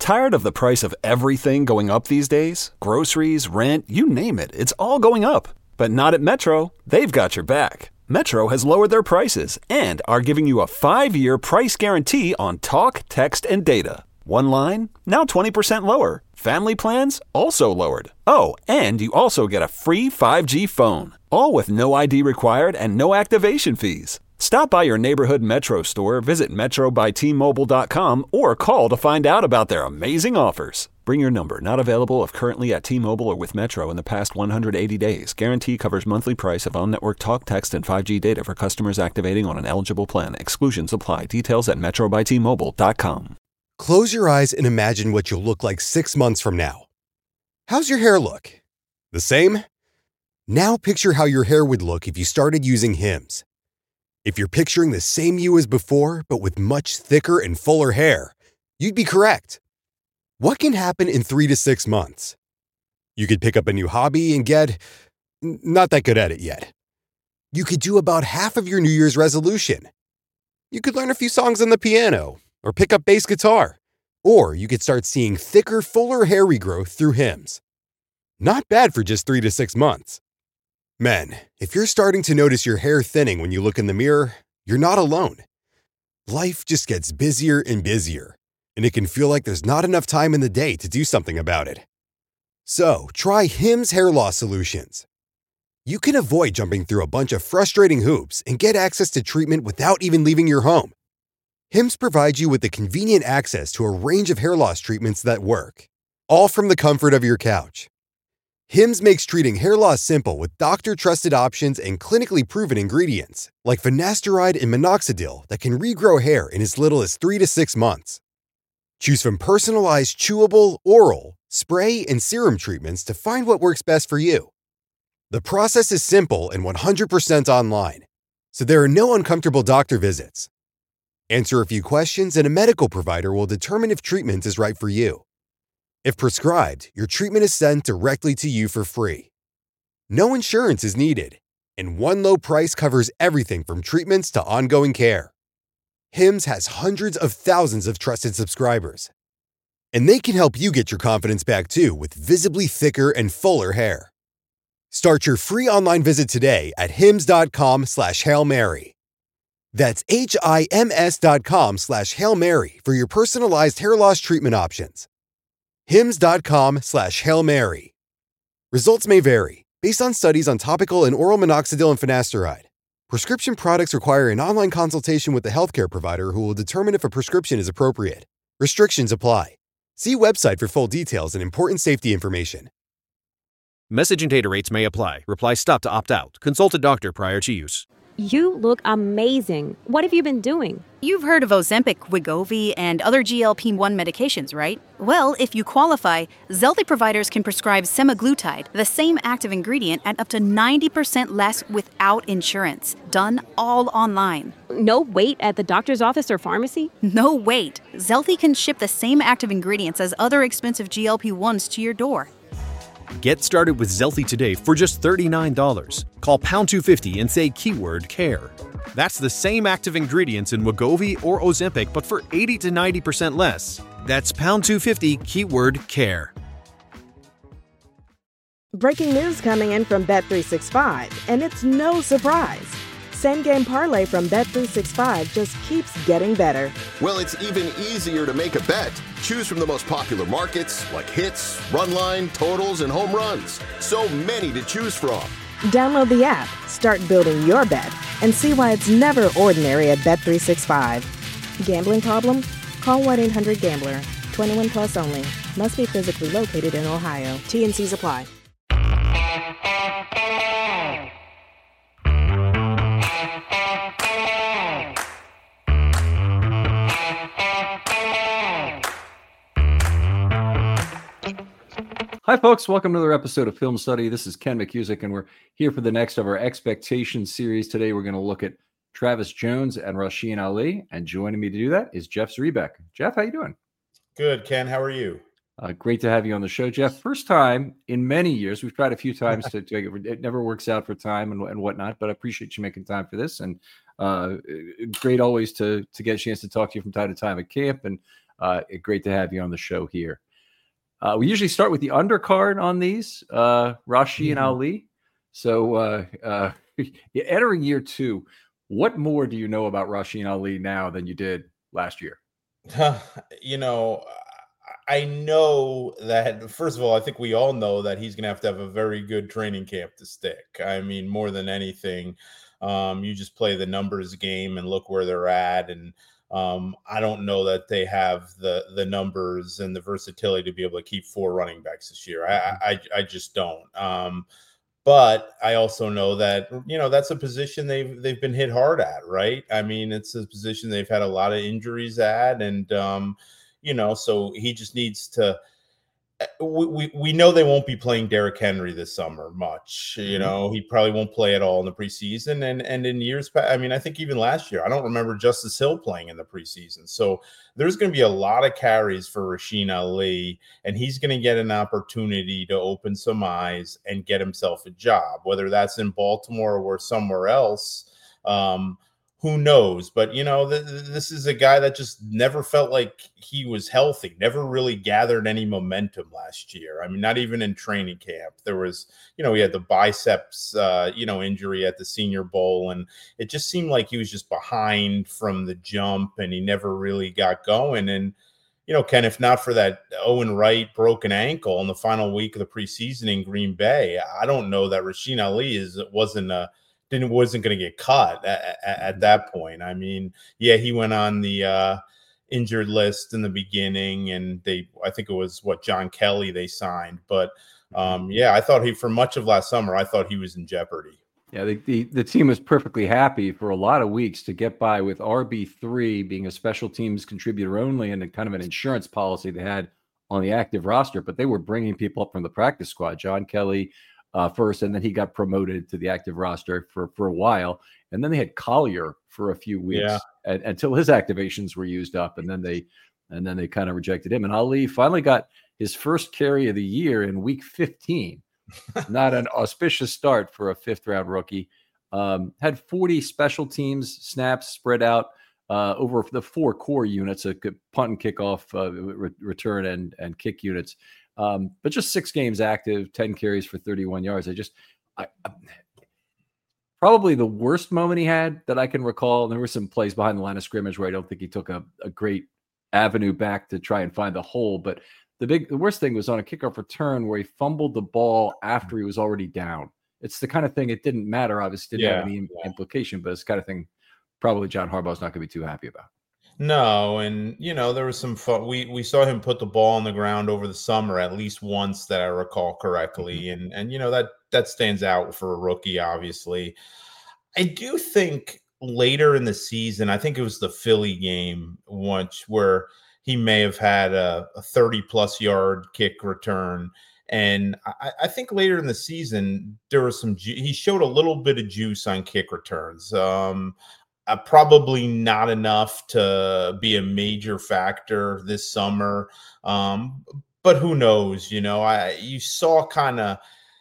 Tired of the price of everything going up these days? Groceries, rent, you name it, it's all going up. But not at Metro. They've got your back. Metro has lowered their prices and are giving you a 5-year price guarantee on talk, text, and data. One line, now 20% lower. Family plans, also lowered. Oh, and you also get a free 5G phone. All with no ID required and no activation fees. Stop by your neighborhood Metro store, visit metrobystmobile.com, or call to find out about their amazing offers. Bring your number. Not available if currently at T-Mobile or with Metro in the past 180 days. Guarantee covers monthly price of on-network talk, text, and 5G data for customers activating on an eligible plan. Exclusions apply. Details at metrobystmobile.com. Close your eyes and imagine what you'll look like 6 months from now. How's your hair look? The same? Now picture how your hair would look if you started using Hims. If you're picturing the same you as before, but with much thicker and fuller hair, you'd be correct. What can happen in 3 to 6 months? You could pick up a new hobby and get not that good at it yet. You could do about half of your New Year's resolution. You could learn a few songs on the piano or pick up bass guitar. Or you could start seeing thicker, fuller hair regrowth through Hims. Not bad for just 3 to 6 months. Men, if you're starting to notice your hair thinning when you look in the mirror, you're not alone. Life just gets busier and busier, and it can feel like there's not enough time in the day to do something about it. So, try Hims Hair Loss Solutions. You can avoid jumping through a bunch of frustrating hoops and get access to treatment without even leaving your home. Hims provides you with the convenient access to a range of hair loss treatments that work, all from the comfort of your couch. Hims makes treating hair loss simple with doctor-trusted options and clinically proven ingredients, like finasteride and minoxidil that can regrow hair in as little as 3 to 6 months. Choose from personalized chewable, oral, spray, and serum treatments to find what works best for you. The process is simple and 100% online, so there are no uncomfortable doctor visits. Answer a few questions and a medical provider will determine if treatment is right for you. If prescribed, your treatment is sent directly to you for free. No insurance is needed, and one low price covers everything from treatments to ongoing care. Hims has hundreds of thousands of trusted subscribers, and they can help you get your confidence back too with visibly thicker and fuller hair. Start your free online visit today at hims.com/Hail Mary. That's HIMS.com/Hail Mary for your personalized hair loss treatment options. hims.com/Hail Mary. Results may vary based on studies on topical and oral minoxidil and finasteride. Prescription products require an online consultation with the healthcare provider who will determine if a prescription is appropriate. Restrictions apply. See website for full details and important safety information. Message and data rates may apply. Reply stop to opt out. Consult a doctor prior to use. You look amazing. What have you been doing? You've heard of Ozempic, Wegovy, and other GLP-1 medications, right? Well, if you qualify, Zelty providers can prescribe semaglutide, the same active ingredient, at up to 90% less without insurance. Done all online. No wait at the doctor's office or pharmacy? No wait. Zelty can ship the same active ingredients as other expensive GLP-1s to your door. Get started with Zelty today for just $39. Call pound 250 and say keyword care. That's the same active ingredients in Wegovy or Ozempic, but for 80 to 90% less. That's pound 250 keyword care. Breaking news coming in from Bet365, and it's no surprise. Same game parlay from Bet365 just keeps getting better. Well, it's even easier to make a bet. Choose from the most popular markets like hits, run line, totals, and home runs. So many to choose from. Download the app, start building your bet, and see why it's never ordinary at Bet365. Gambling problem? Call 1-800-GAMBLER. 21 plus only. Must be physically located in Ohio. T&Cs apply. Hi, folks. Welcome to another episode of Film Study. This is Ken McCusick, and we're here for the next of our Expectations series. Today, we're going to look at Travis Jones and Rasheen Ali, and joining me to do that is Jeff Zrebeck. Jeff, how you doing? Good, Ken. How are you? Great to have you on the show, Jeff. First time in many years. We've tried a few times to it never works out for time and whatnot, but I appreciate you making time for this. And great always to get a chance to talk to you from time to time at camp. And Great to have you on the show here. We usually start with the undercard on these, Rasheen and Ali. So entering year 2, what more do you know about Rasheen Ali now than you did last year? I know that, first of all, I think we all know that he's going to have a very good training camp to stick. I mean, more than anything, you just play the numbers game and look where they're at. And I don't know that they have the numbers and the versatility to be able to keep 4 running backs this year. I just don't. But I also know that, that's a position they've been hit hard at, right? I mean, it's a position they've had a lot of injuries at, and so he just needs to. We know they won't be playing Derrick Henry this summer much. He probably won't play at all in the preseason, and in years past, I mean, I think even last year, I don't remember Justice Hill playing in the preseason. So there's going to be a lot of carries for Rasheen Ali, and he's going to get an opportunity to open some eyes and get himself a job, whether that's in Baltimore or somewhere else. Who knows? But, this is a guy that just never felt like he was healthy, never really gathered any momentum last year. I mean, not even in training camp. There was, he had the biceps, injury at the Senior Bowl. And it just seemed like he was just behind from the jump and he never really got going. And, Ken, if not for that Owen Wright broken ankle in the final week of the preseason in Green Bay, I don't know that Rasheen Ali wasn't going to get cut at that point. I mean, yeah, he went on the injured list in the beginning, and I think it was John Kelly they signed. But I thought for much of last summer, I thought he was in jeopardy. Yeah, the team was perfectly happy for a lot of weeks to get by with RB3 being a special teams contributor only and kind of an insurance policy they had on the active roster. But they were bringing people up from the practice squad. John Kelly first, and then he got promoted to the active roster for a while, and then they had Collier for a few weeks until his activations were used up, and then they kind of rejected him. And Ali finally got his first carry of the year in week 15. Not an auspicious start for a 5th-round rookie. Had 40 special teams snaps spread out over the 4 core units: a punt and kickoff, return, and kick units. But just 6 games active, 10 carries for 31 yards. Probably the worst moment he had that I can recall. There were some plays behind the line of scrimmage where I don't think he took a great avenue back to try and find the hole. But the worst thing was on a kickoff return where he fumbled the ball after he was already down. It's the kind of thing, it didn't matter, obviously, didn't have any implication, but it's the kind of thing probably John Harbaugh's not going to be too happy about. No, and there was some fun. We saw him put the ball on the ground over the summer at least once, that I recall correctly, and that stands out for a rookie. Obviously, I do think later in the season, I think it was the Philly game once where he may have had a 30+ yard kick return, and I think later in the season there was he showed a little bit of juice on kick returns. Probably not enough to be a major factor this summer. But who knows, you saw kind of,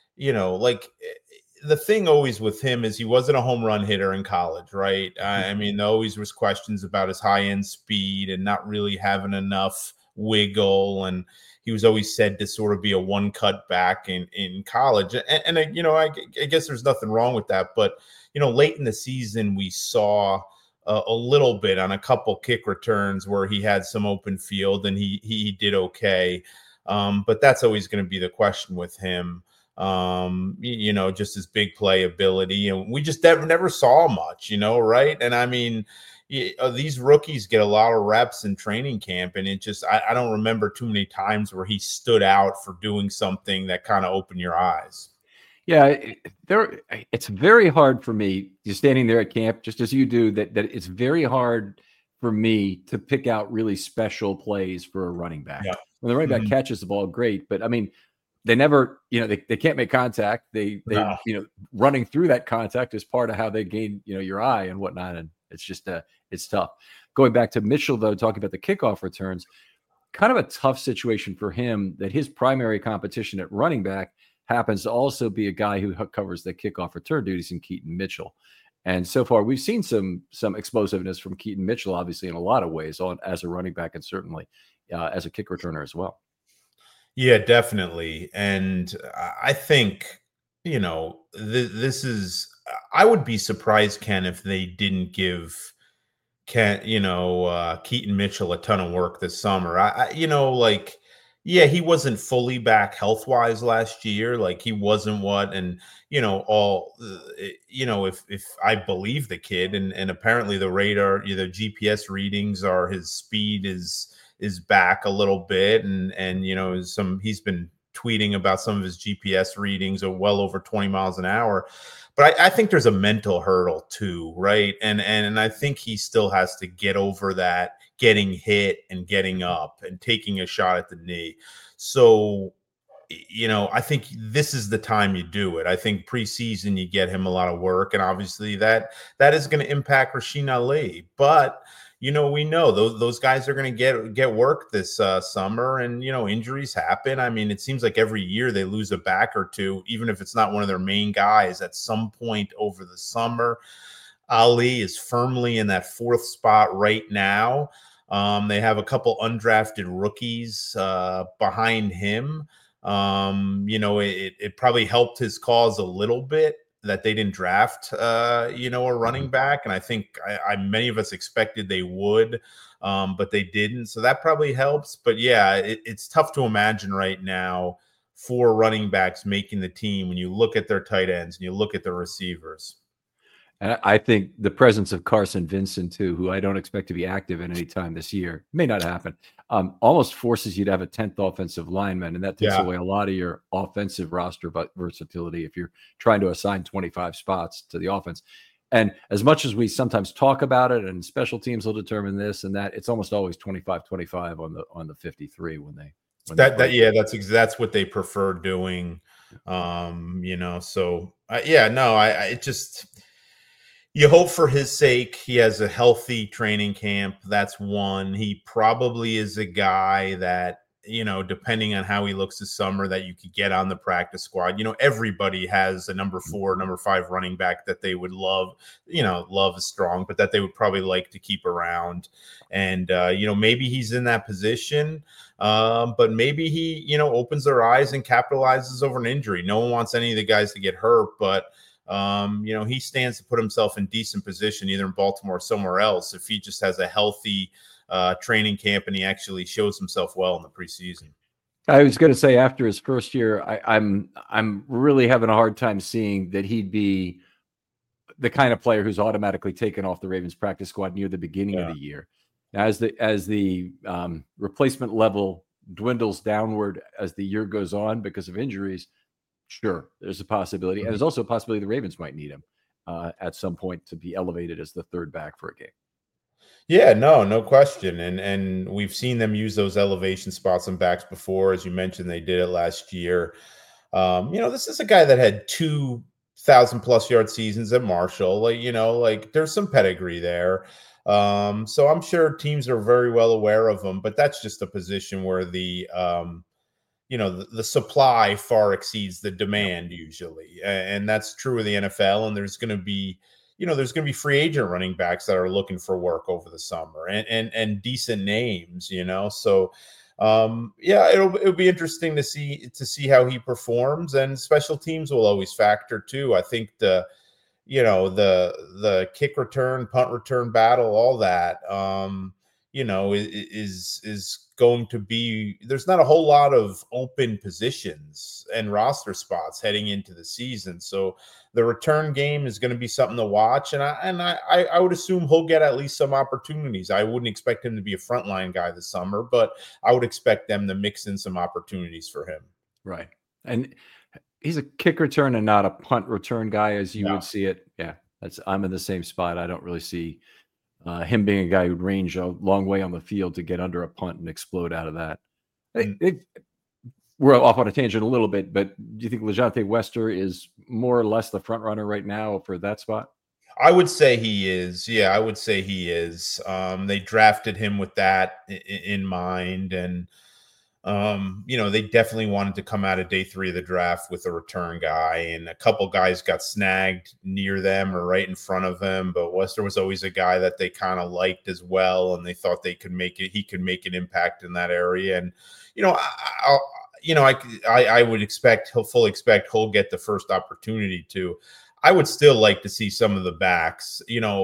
the thing always with him is he wasn't a home run hitter in college, right? I mean, there always was questions about his high end speed and not really having enough wiggle. And he was always said to sort of be a one cut back in college. And I guess there's nothing wrong with that, but late in the season, we saw a little bit on a couple kick returns where he had some open field and he did okay. But that's always going to be the question with him. Just his big play ability. And we just never saw much, right? And I mean, these rookies get a lot of reps in training camp, and it just, I don't remember too many times where he stood out for doing something that kind of opened your eyes. Yeah, it's very hard for me, just standing there at camp, just as you do, that it's very hard for me to pick out really special plays for a running back. Yeah. When the running back catches the ball, great. But I mean, they never, they can't make contact. They running through that contact is part of how they gain, your eye and whatnot. And it's just, it's tough. Going back to Mitchell, though, talking about the kickoff returns, kind of a tough situation for him that his primary competition at running back happens to also be a guy who covers the kickoff return duties in Keaton Mitchell. And so far, we've seen some explosiveness from Keaton Mitchell, obviously in a lot of ways, as a running back and certainly as a kick returner as well. Yeah, definitely. And I think, this is, I would be surprised, Ken, if they didn't give Keaton Mitchell a ton of work this summer. Yeah, he wasn't fully back health wise last year. Like he wasn't if I believe the kid and apparently the radar, GPS readings are his speed is back a little bit. And he's been tweeting about some of his GPS readings are well over 20 miles an hour. But I think there's a mental hurdle too, right? And I think he still has to get over that, getting hit and getting up and taking a shot at the knee. So, I think this is the time you do it. I think preseason you get him a lot of work, and obviously that is going to impact Rasheen Ali. But we know those guys are going to get work this summer, and injuries happen. I mean, it seems like every year they lose a back or two, even if it's not one of their main guys at some point over the summer. Ali is firmly in that fourth spot right now. They have a couple undrafted rookies behind him. It probably helped his cause a little bit that they didn't draft, a running back. And I think many of us expected they would, but they didn't. So that probably helps. But yeah, it's tough to imagine right now 4 running backs making the team when you look at their tight ends and you look at their receivers. And I think the presence of Carson Vincent, too, who I don't expect to be active at any time this year, may not happen, almost forces you to have a 10th offensive lineman. And that takes away a lot of your offensive roster versatility if you're trying to assign 25 spots to the offense. And as much as we sometimes talk about it and special teams will determine this and that, it's almost always 25-25 on the 53 when they that's what they prefer doing. You hope for his sake he has a healthy training camp. That's one. He probably is a guy that, depending on how he looks this summer, that you could get on the practice squad. Everybody has a number 4, number 5 running back that they would love. Love is strong, but that they would probably like to keep around. And, maybe he's in that position. But maybe he, opens their eyes and capitalizes over an injury. No one wants any of the guys to get hurt, but he stands to put himself in decent position either in Baltimore or somewhere else if he just has a healthy training camp and he actually shows himself well in the preseason. I was going to say after his first year, I'm really having a hard time seeing that he'd be the kind of player who's automatically taken off the Ravens practice squad near the beginning of the year. As the replacement level dwindles downward as the year goes on because of injuries, sure, there's a possibility. And there's also a possibility the Ravens might need him at some point to be elevated as the third back for a game. Yeah, no question. And we've seen them use those elevation spots and backs before. As you mentioned, they did it last year. This is a guy that had 2,000+ yard seasons at Marshall. There's some pedigree there. So I'm sure teams are very well aware of him, but that's just a position where the supply far exceeds the demand usually. And that's true of the NFL. And there's going to be free agent running backs that are looking for work over the summer and decent names, So, it'll be interesting to see how he performs, and special teams will always factor too. I think the kick return, punt return battle, all that, is going to be, there's not a whole lot of open positions and roster spots heading into the season. So the return game is going to be something to watch. And I would assume he'll get at least some opportunities. I wouldn't expect him to be a frontline guy this summer, but I would expect them to mix in some opportunities for him. Right. And he's a kick return and not a punt return guy as you would see it. Yeah. I'm in the same spot. I don't really see him being a guy who'd range a long way on the field to get under a punt and explode out of that. We're off on a tangent a little bit, but do you think LeJohntay Wester is more or less the front runner right now for that spot? I would say he is. Yeah, I would say he is. They drafted him with that in mind. And, They definitely wanted to come out of day 3 of the draft with a return guy, and a couple guys got snagged near them or right in front of them. But Wester was always a guy that they kind of liked as well, and they thought he could make an impact in that area. And I would expect he'll get the first opportunity to. I would still like to see some of the backs.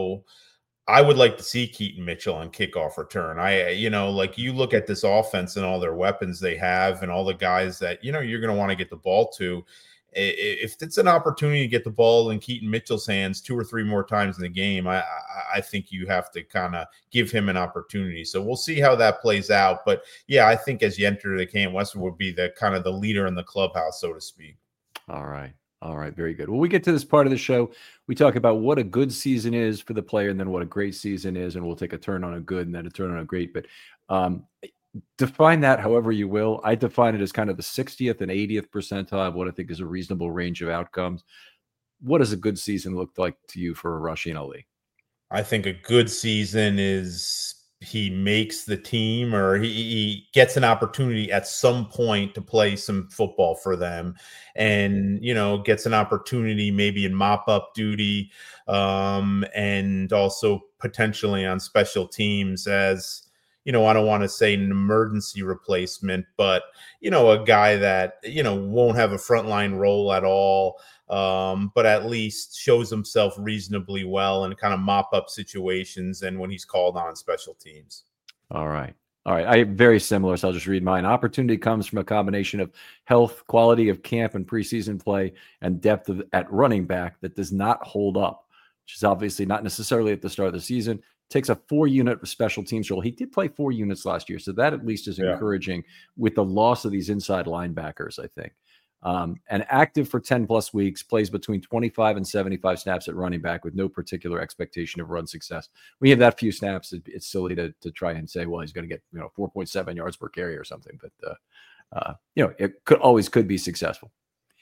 I would like to see Keaton Mitchell on kickoff return. You look at this offense and all their weapons they have and all the guys that, you're going to want to get the ball to. If it's an opportunity to get the ball in Keaton Mitchell's hands 2 or 3 more times in the game, I think you have to kind of give him an opportunity. So we'll see how that plays out. But yeah, I think as you enter the camp, Wester would be the kind of the leader in the clubhouse, so to speak. All right. Very good. Well, we get to this part of the show. We talk about what a good season is for the player and then what a great season is. And we'll take a turn on a good and then a turn on a great. But define that however you will. I define it as kind of the 60th and 80th percentile of what I think is a reasonable range of outcomes. What does a good season look like to you for Rasheen Ali? I think a good season is he makes the team, or he gets an opportunity at some point to play some football for them, and gets an opportunity maybe in mop-up duty, and also potentially on special teams as I don't want to say an emergency replacement, but a guy that won't have a frontline role at all, but at least shows himself reasonably well in kind of mop-up situations and when he's called on special teams. All right. I very similar, so I'll just read mine. Opportunity comes from a combination of health, quality of camp and preseason play, and depth at running back that does not hold up, which is obviously not necessarily at the start of the season. Takes a 4-unit special teams role. He did play 4 units last year, so that at least is encouraging with the loss of these inside linebackers, I think. And active for 10 plus weeks, plays between 25 and 75 snaps at running back with no particular expectation of run success. We have that few snaps. It's silly to try and say, well, he's going to get 4.7 yards per carry or something, but it could be successful.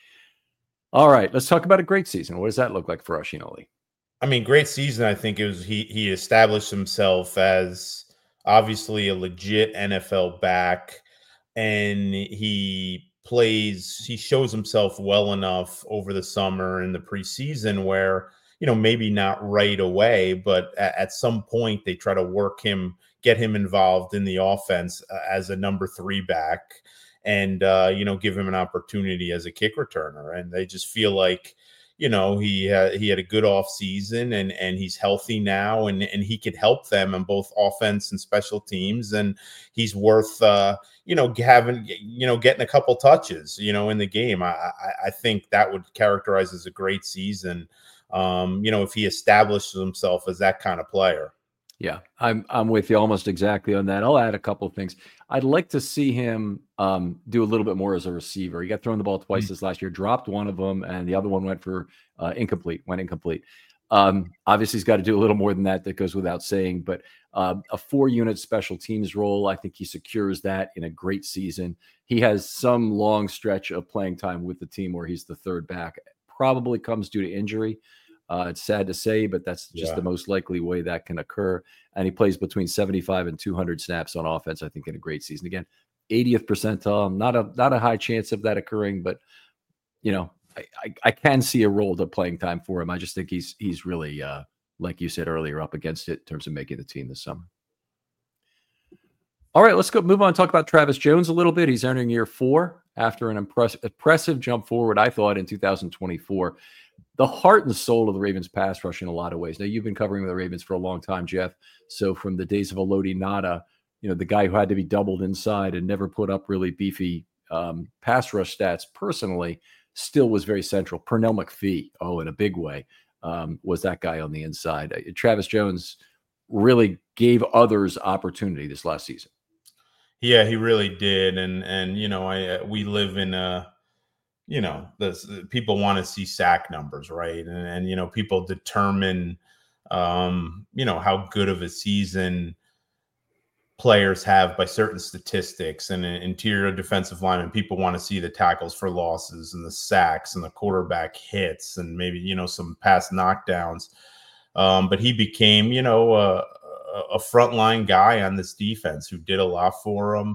All right, let's talk about a great season. What does that look like for Rasheen Ali? I mean, great season. I think it was he established himself as obviously a legit NFL back, and he shows himself well enough over the summer and the preseason where, maybe not right away, but at some point they try to get him involved in the offense as a number 3 back and, give him an opportunity as a kick returner. And they just feel like, he had a good off season and he's healthy now and he could help them on both offense and special teams. And he's worth, getting a couple touches, in the game. I think that would characterize as a great season. If he establishes himself as that kind of player. Yeah, I'm with you almost exactly on that. I'll add a couple of things. I'd like to see him do a little bit more as a receiver. He got thrown the ball twice this last year, dropped one of them, and the other one went incomplete. Obviously, he's got to do a little more than that. That goes without saying. But a 4-unit special teams role, I think he secures that in a great season. He has some long stretch of playing time with the team where he's the 3rd back. Probably comes due to injury. It's sad to say, but that's just the most likely way that can occur. And he plays between 75 and 200 snaps on offense, I think, in a great season. Again, 80th percentile, not a high chance of that occurring, but, I can see a role to playing time for him. I just think he's really, like you said earlier, up against it in terms of making the team this summer. All right, let's move on and talk about Travis Jones a little bit. He's entering year 4 after an impressive jump forward, I thought, in 2024. The heart and soul of the Ravens pass rush in a lot of ways. Now, you've been covering the Ravens for a long time, Jeff. So from the days of Elodie Nada, the guy who had to be doubled inside and never put up really beefy pass rush stats personally, still was very central. Pernell McPhee, in a big way, was that guy on the inside. Travis Jones really gave others opportunity this last season. Yeah, he really did. And we live in a, people want to see sack numbers, right? And people determine, how good of a season players have by certain statistics. And an interior defensive lineman, people want to see the tackles for losses and the sacks and the quarterback hits and maybe, some pass knockdowns. But he became, a frontline guy on this defense who did a lot for him.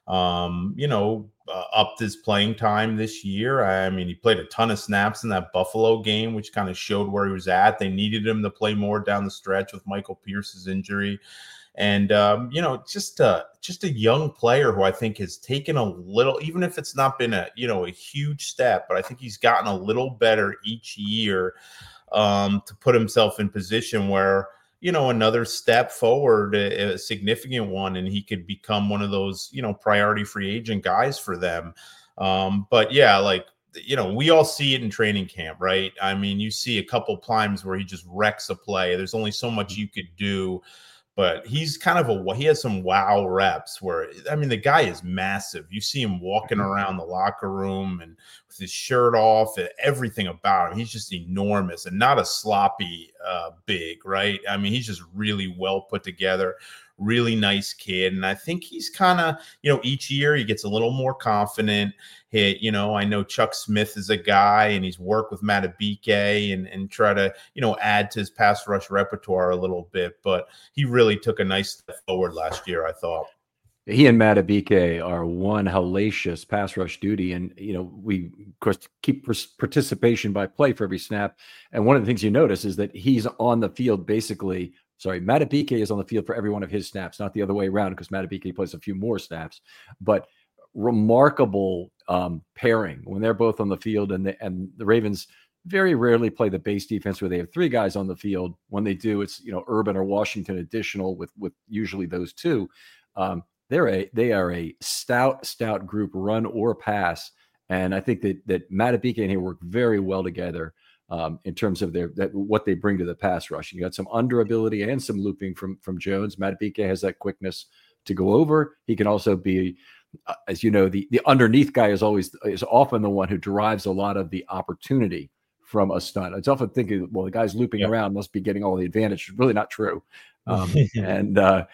upped his playing time this year. I mean, he played a ton of snaps in that Buffalo game, which kind of showed where he was at. They needed him to play more down the stretch with Michael Pierce's injury. And, just a young player who I think has taken a little, even if it's not been a huge step, but I think he's gotten a little better each year to put himself in position where, another step forward, a significant one, and he could become one of those, priority free agent guys for them. But yeah, we all see it in training camp, right? I mean, you see a couple times where he just wrecks a play. There's only so much you could do. But he's he has some wow reps where, I mean, the guy is massive. You see him walking around the locker room and with his shirt off and everything about him. He's just enormous and not a sloppy big, right? I mean, he's just really well put together, really nice kid. And I think he's kind of, each year he gets a little more confident. I know Chuck Smith is a guy, and he's worked with Madubuike and try to, add to his pass rush repertoire a little bit. But he really took a nice step forward last year, I thought. He and Madubuike are one hellacious pass rush duty. And, we, of course, keep participation by play for every snap. And one of the things you notice is that he's on the field Madubuike is on the field for every one of his snaps, not the other way around, because Madubuike plays a few more snaps. But remarkable pairing when they're both on the field, and the Ravens very rarely play the base defense where they have three guys on the field. When they do, it's Urban or Washington additional with usually those two. They are a stout group, run or pass, and I think that Madubuike and he work very well together in terms of what they bring to the pass rush. You got some under ability and some looping from Jones. Madubuike has that quickness to go over. He can also be, as you know, the underneath guy is often the one who derives a lot of the opportunity from a stunt. It's often thinking, well, the guy's looping around must be getting all the advantage. It's really not true. I've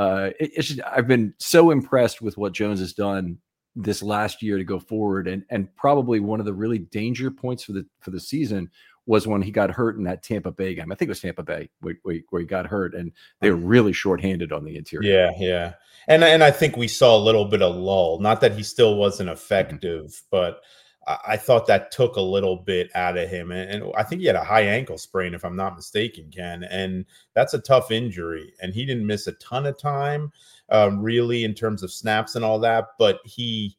been so impressed with what Jones has done this last year to go forward, and probably one of the really danger points for the season was when he got hurt in that Tampa Bay game. I think it was Tampa Bay where he got hurt, and they were really shorthanded on the interior. Yeah. And I think we saw a little bit of lull. Not that he still wasn't effective, but I thought that took a little bit out of him. And I think he had a high ankle sprain, if I'm not mistaken, Ken. And that's a tough injury. And he didn't miss a ton of time, really, in terms of snaps and all that. But he,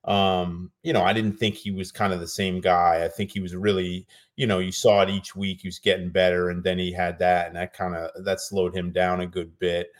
I didn't think he was kind of the same guy. I think he was really, you saw it each week. He was getting better. And then he had that, and that slowed him down a good bit.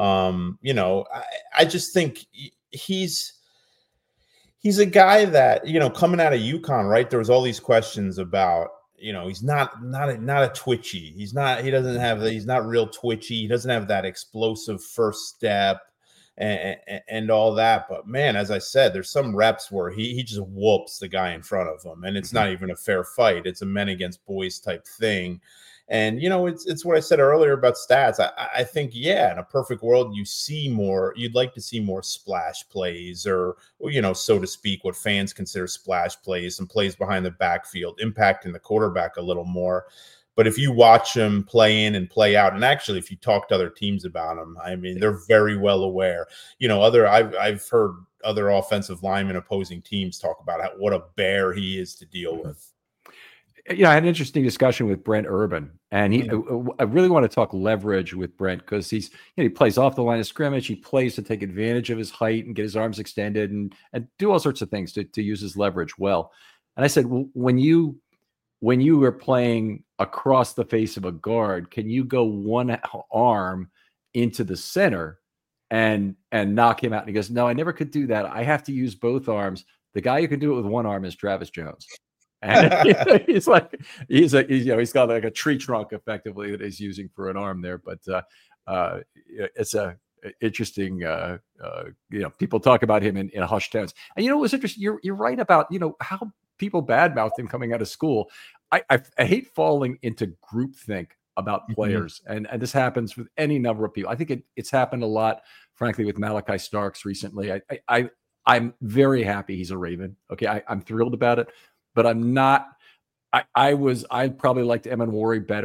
I just think he's a guy that, coming out of UConn, right? There was all these questions about, he's not a twitchy. He's not real twitchy. He doesn't have that explosive first step and all that. But man, as I said, there's some reps where he just whoops the guy in front of him, and it's not even a fair fight. It's a men against boys type thing. And, it's what I said earlier about stats. I think, in a perfect world, you'd like to see more splash plays or, so to speak, what fans consider splash plays, some plays behind the backfield, impacting the quarterback a little more. But if you watch them play in and play out, and actually, if you talk to other teams about them, I mean, they're very well aware. I've heard other offensive linemen, opposing teams talk about what a bear he is to deal with. I had an interesting discussion with Brent Urban, and I really want to talk leverage with Brent because he plays off the line of scrimmage. He plays to take advantage of his height and get his arms extended and do all sorts of things to use his leverage well. And I said, well, when you are playing across the face of a guard, can you go one arm into the center and knock him out? And he goes, no, I never could do that. I have to use both arms. The guy who can do it with one arm is Travis Jones. And he's got like a tree trunk effectively that he's using for an arm there. But it's a interesting, people talk about him in hushed tones. And it was interesting. You're right about, how people badmouth him coming out of school. I hate falling into groupthink about players. And this happens with any number of people. I think it's happened a lot, frankly, with Malachi Starks recently. I'm very happy he's a Raven. Okay. I'm thrilled about it. But I'm not. I probably liked Emin Wari better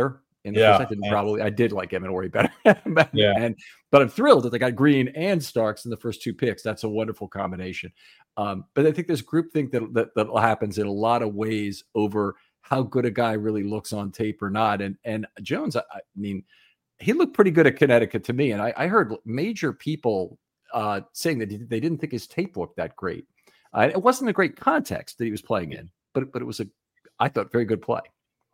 in the first. I did like Amenori better. But I'm thrilled that they got Green and Starks in the first 2 picks. That's a wonderful combination. But I think there's groupthink that happens in a lot of ways over how good a guy really looks on tape or not. And Jones, I mean, he looked pretty good at Connecticut to me. And I heard major people saying that they didn't think his tape looked that great. It wasn't a great context that he was playing in, but it was I thought, very good play.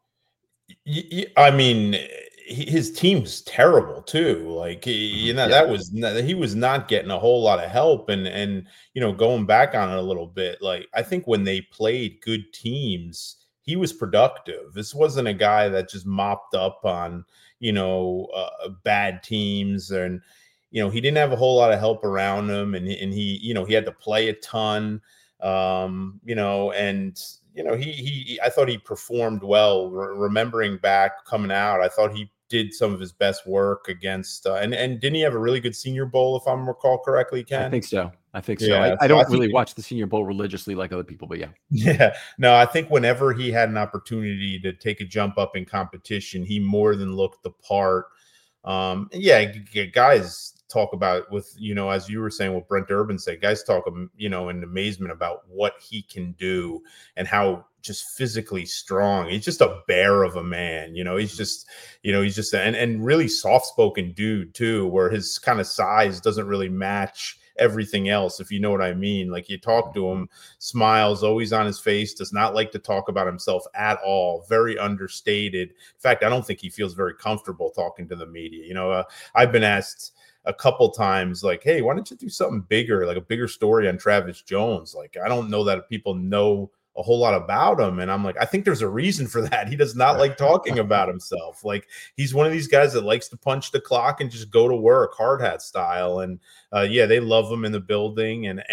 I mean, his team's terrible too. Like, he was not getting a whole lot of help. And going back on it a little bit, like, I think when they played good teams, he was productive. This wasn't a guy that just mopped up on, bad teams, and, he didn't have a whole lot of help around him, and he had to play a ton, I thought he performed well. Remembering back coming out, I thought he did some of his best work against, and didn't he have a really good Senior Bowl, if I'm recall correctly, Ken? I think so. Yeah, I don't really watch the Senior Bowl religiously like other people, but yeah. Yeah. No, I think whenever he had an opportunity to take a jump up in competition, he more than looked the part. Guys talk about with, as you were saying, what Brent Urban said, guys talk, in amazement about what he can do and how just physically strong. He's just a bear of a man, he's just and really soft-spoken dude too, where his kind of size doesn't really match everything else, if you know what I mean. Like, you talk to him, smiles always on his face, does not like to talk about himself at all, very understated. In fact, I don't think he feels very comfortable talking to the media. I've been asked a couple times, like, hey, why don't you do something bigger, like a bigger story on Travis Jones? Like, I don't know that people know a whole lot about him. And I'm like, I think there's a reason for that. He does not like talking about himself. Like, he's one of these guys that likes to punch the clock and just go to work, hard hat style. And they love him in the building. And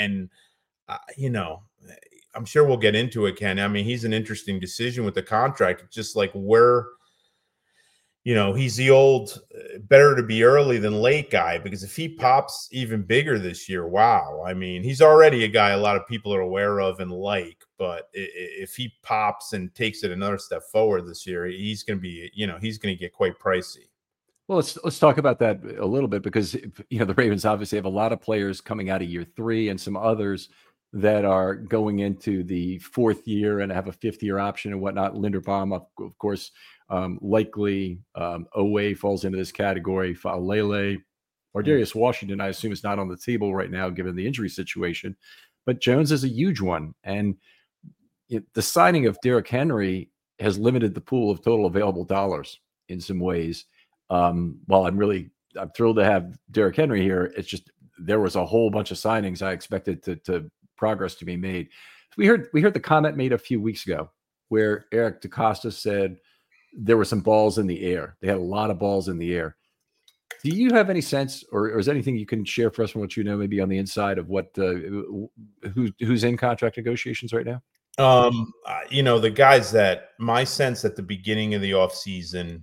I'm sure we'll get into it, Ken. I mean, he's an interesting decision with the contract. It's just like where, he's the old better to be early than late guy, because if he pops even bigger this year, wow. I mean, he's already a guy a lot of people are aware of and like, but if he pops and takes it another step forward this year, he's going to be, he's going to get quite pricey. Well, let's talk about that a little bit, because, the Ravens obviously have a lot of players coming out of year 3 and some others that are going into the 4th year and have a 5th year option and whatnot. Linderbaum, of course, likely Owe falls into this category. Faalele, or Darius Washington, I assume, is not on the table right now given the injury situation. But Jones is a huge one. And the signing of Derrick Henry has limited the pool of total available dollars in some ways. While I'm thrilled to have Derrick Henry here, it's just there was a whole bunch of signings I expected to progress to be made. We heard the comment made a few weeks ago where Eric DeCosta said there were some balls in the air. They had a lot of balls in the air. Do you have any sense, or is anything you can share for us from what you know, maybe on the inside of what who's in contract negotiations right now? The guys that my sense at the beginning of the offseason,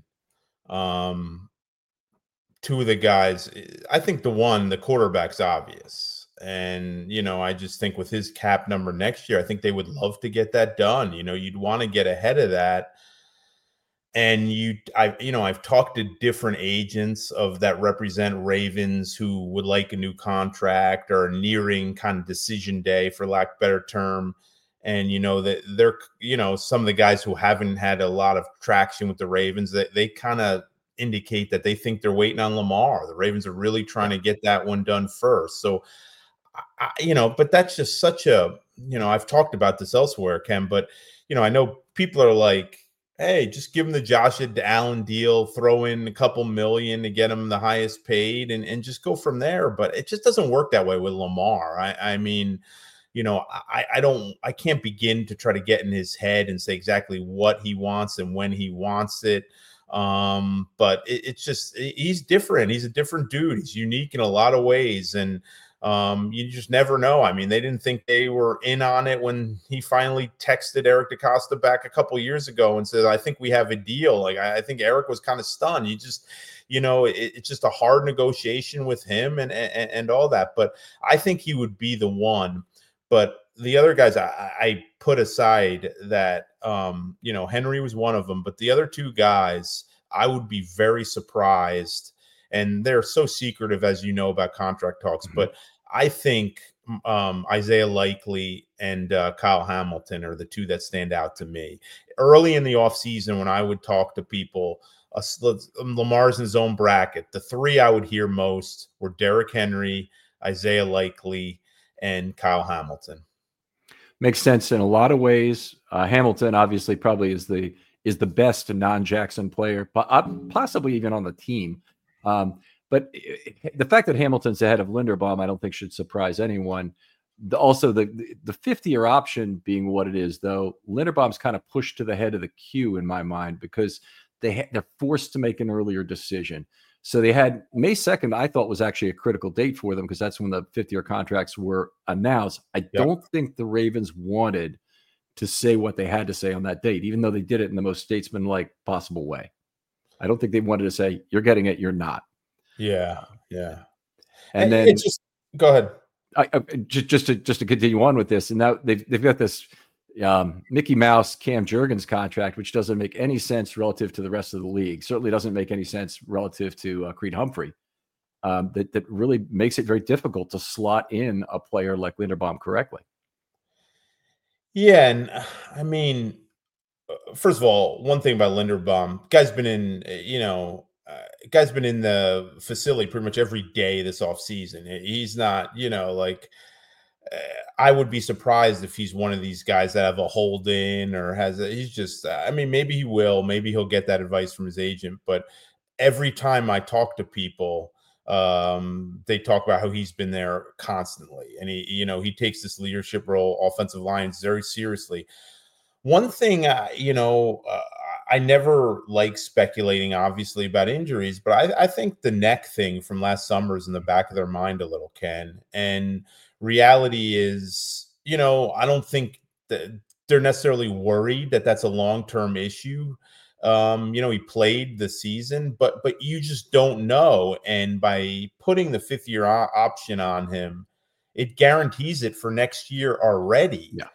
2 of the guys, I think the quarterback's obvious. And, I just think with his cap number next year, I think they would love to get that done. You'd want to get ahead of that. And I've talked to different agents that represent Ravens who would like a new contract or nearing kind of decision day, for lack of a better term. And, that they're, some of the guys who haven't had a lot of traction with the Ravens, that they kind of indicate that they think they're waiting on Lamar. The Ravens are really trying to get that one done first. So, but that's just such a, I've talked about this elsewhere, Ken, but, I know people are like, hey, just give him the Josh Allen deal, throw in a couple million to get him the highest paid and just go from there. But it just doesn't work that way with Lamar. I mean, I can't begin to try to get in his head and say exactly what he wants and when he wants it. But it's just, he's different. He's a different dude. He's unique in a lot of ways. And you just never know. I mean, they didn't think they were in on it when he finally texted Eric DeCosta back a couple years ago and said, I think we have a deal. Like, I think Eric was kind of stunned. You just, it's just a hard negotiation with him and all that. But I think he would be the one. But the other guys I put aside that, Henry was one of them. But the other 2 guys, I would be very surprised. And they're so secretive, as you know, about contract talks. Mm-hmm. But I think Isaiah Likely and Kyle Hamilton are the two that stand out to me. Early in the offseason, when I would talk to people, Lamar's in his own bracket. The three I would hear most were Derrick Henry, Isaiah Likely, and Kyle Hamilton. Makes sense in a lot of ways. Hamilton obviously probably is the best non-Jackson player, possibly even on the team. But the fact that Hamilton's ahead of Linderbaum, I don't think should surprise anyone. Also, the 50-year option being what it is, though, Linderbaum's kind of pushed to the head of the queue in my mind because they're forced to make an earlier decision. So they had May 2nd, I thought was actually a critical date for them because that's when the 50-year contracts were announced. I don't think the Ravens wanted to say what they had to say on that date, even though they did it in the most statesman-like possible way. I don't think they wanted to say, you're getting it, you're not. Yeah. And then it's just go ahead. Just to continue on with this, and now they've got this Mickey Mouse Cam Jurgens contract, which doesn't make any sense relative to the rest of the league. Certainly doesn't make any sense relative to Creed Humphrey. That really makes it very difficult to slot in a player like Linderbaum correctly. Yeah, and I mean, first of all, one thing about Linderbaum, guy's been in the facility pretty much every day this offseason. He's not, I would be surprised if he's one of these guys that have a hold in or maybe he will, maybe he'll get that advice from his agent. But every time I talk to people, they talk about how he's been there constantly. And he takes this leadership role, offensive lines, very seriously. One thing, I never like speculating, obviously, about injuries, but I think the neck thing from last summer is in the back of their mind a little, Ken. And reality is, I don't think that they're necessarily worried that that's a long-term issue. He played the season, but you just don't know. And by putting the 5th-year option on him, it guarantees it for next year already. Yeah.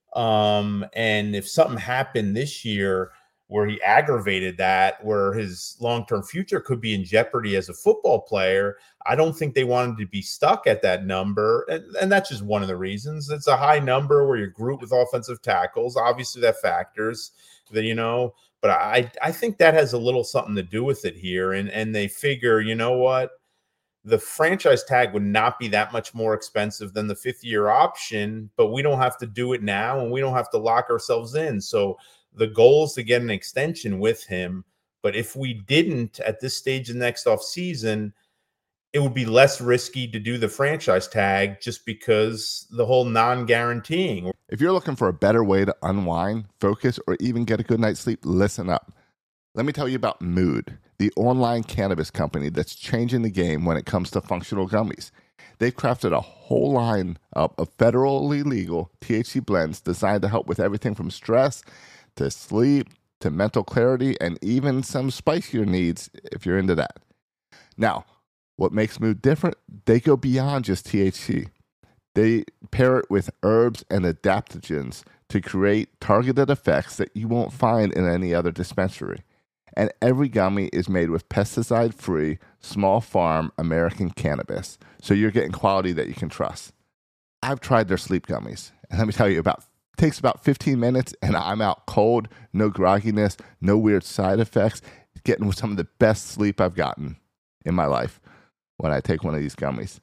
And if something happened this year where he aggravated that, where his long-term future could be in jeopardy as a football player, I don't think they wanted to be stuck at that number. And that's just one of the reasons. It's a high number where you're grouped with offensive tackles. Obviously that factors that, but I think that has a little something to do with it here. And they figure, you know what? The franchise tag would not be that much more expensive than the 5th-year option, but we don't have to do it now and we don't have to lock ourselves in. So the goal is to get an extension with him. But if we didn't at this stage of next offseason, it would be less risky to do the franchise tag just because the whole non-guaranteeing. If you're looking for a better way to unwind, focus, or even get a good night's sleep, listen up. Let me tell you about Mood, the online cannabis company that's changing the game when it comes to functional gummies. They've crafted a whole line of federally legal THC blends designed to help with everything from stress to sleep to mental clarity and even some spicier needs if you're into that. Now, what makes Mood different? They go beyond just THC. They pair it with herbs and adaptogens to create targeted effects that you won't find in any other dispensary. And every gummy is made with pesticide-free, small farm American cannabis, so you're getting quality that you can trust. I've tried their sleep gummies, and let me tell you, it takes about 15 minutes, and I'm out cold, no grogginess, no weird side effects, getting some of the best sleep I've gotten in my life when I take one of these gummies.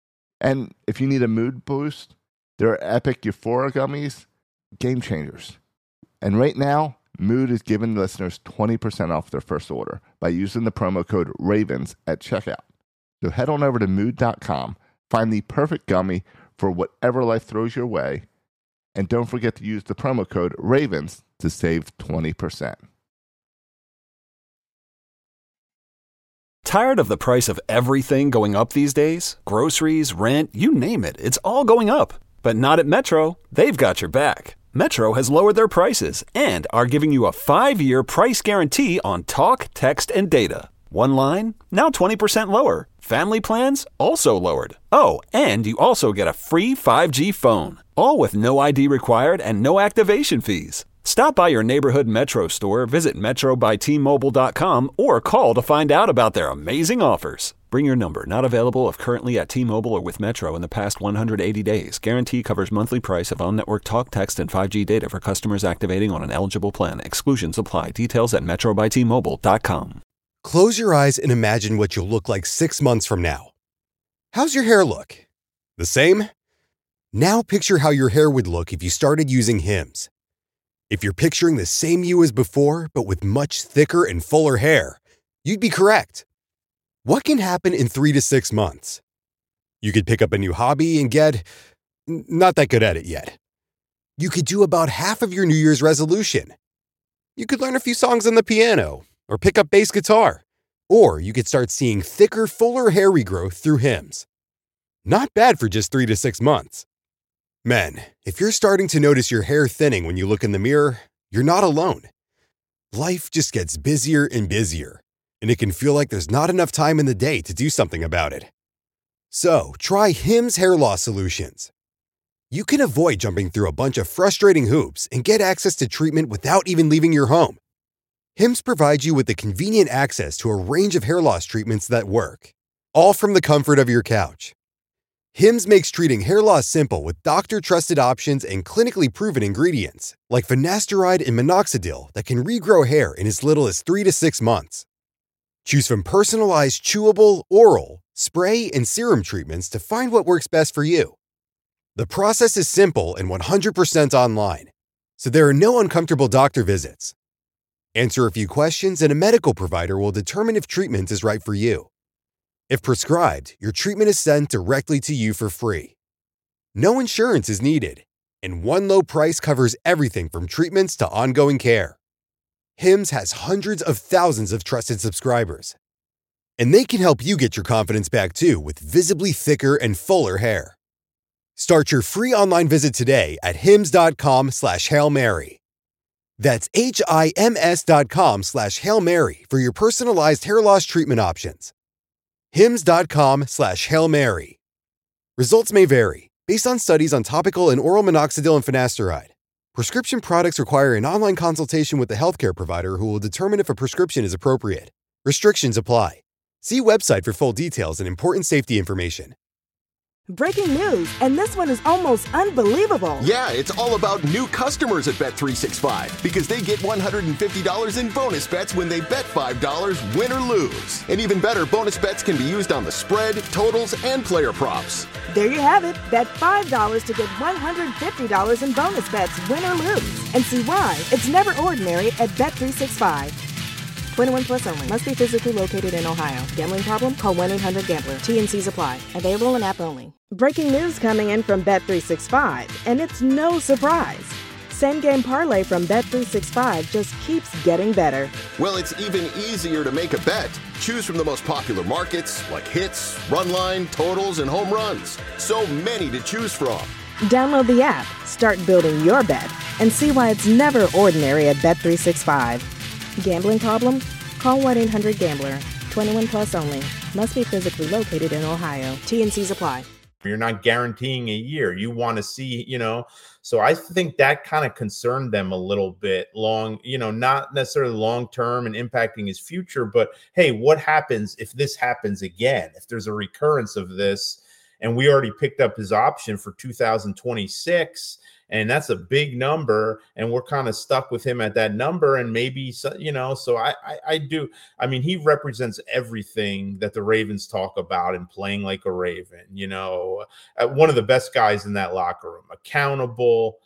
And if you need a mood boost, there are Epic Euphoria gummies, game changers. And right now, Mood is giving listeners 20% off their first order by using the promo code RAVENS at checkout. So head on over to mood.com, find the perfect gummy for whatever life throws your way, and don't forget to use the promo code RAVENS to save 20%. Tired of the price of everything going up these days? Groceries, rent, you name it, it's all going up. But not at Metro. They've got your back. Metro has lowered their prices and are giving you a 5-year price guarantee on talk, text, and data. One line, now 20% lower. Family plans, also lowered. Oh, and you also get a free 5G phone. All with no ID required and no activation fees. Stop by your neighborhood Metro store, visit metrobytmobile.com, or call to find out about their amazing offers. Bring your number. Not available if currently at T-Mobile or with Metro in the past 180 days. Guarantee covers monthly price of on-network talk, text, and 5G data for customers activating on an eligible plan. Exclusions apply. Details at metrobytmobile.com. Close your eyes and imagine what you'll look like 6 months from now. How's your hair look? The same? Now picture how your hair would look if you started using Hims. If you're picturing the same you as before, but with much thicker and fuller hair, you'd be correct. What can happen in 3 to 6 months? You could pick up a new hobby and get not that good at it yet. You could do about half of your New Year's resolution. You could learn a few songs on the piano or pick up bass guitar. Or you could start seeing thicker, fuller hair regrowth through Hims. Not bad for just 3 to 6 months. Men, if you're starting to notice your hair thinning when you look in the mirror, you're not alone. Life just gets busier and busier, and it can feel like there's not enough time in the day to do something about it. So, try Hims Hair Loss Solutions. You can avoid jumping through a bunch of frustrating hoops and get access to treatment without even leaving your home. Hims provides you with the convenient access to a range of hair loss treatments that work, all from the comfort of your couch. Hims makes treating hair loss simple with doctor-trusted options and clinically proven ingredients, like finasteride and minoxidil that can regrow hair in as little as 3 to 6 months. Choose from personalized chewable, oral, spray, and serum treatments to find what works best for you. The process is simple and 100% online, so there are no uncomfortable doctor visits. Answer a few questions and a medical provider will determine if treatment is right for you. If prescribed, your treatment is sent directly to you for free. No insurance is needed, and one low price covers everything from treatments to ongoing care. Hims has hundreds of thousands of trusted subscribers, and they can help you get your confidence back too with visibly thicker and fuller hair. Start your free online visit today at hims.com/Hail Mary. That's HIMS.com/Hail Mary for your personalized hair loss treatment options. Hims.com/Hail Mary. Results may vary based on studies on topical and oral minoxidil and finasteride. Prescription products require an online consultation with the healthcare provider who will determine if a prescription is appropriate. Restrictions apply. See website for full details and important safety information. Breaking news, and this one is almost unbelievable. Yeah, it's all about new customers at Bet365 because they get $150 in bonus bets when they bet $5, win or lose. And even better, bonus bets can be used on the spread, totals, and player props. There you have it. Bet $5 to get $150 in bonus bets, win or lose. And see why it's never ordinary at Bet365. 21 plus only. Must be physically located in Ohio. Gambling problem? Call 1-800-GAMBLER. T&Cs apply. Available in app only. Breaking news coming in from Bet365, and it's no surprise. Same game parlay from Bet365 just keeps getting better. Well, it's even easier to make a bet. Choose from the most popular markets like hits, run line, totals, and home runs. So many to choose from. Download the app, start building your bet, and see why it's never ordinary at Bet365. Gambling problem? Call 1-800-GAMBLER. 21 plus only. Must be physically located in Ohio. T&Cs apply. You're not guaranteeing a year. You want to see, so I think that kind of concerned them a little bit long, not necessarily long term and impacting his future, but hey, what happens if this happens again? If there's a recurrence of this, and we already picked up his option for 2026, and that's a big number, and we're kind of stuck with him at that number. And maybe, so I do. I mean, he represents everything that the Ravens talk about in playing like a Raven, one of the best guys in that locker room, accountable,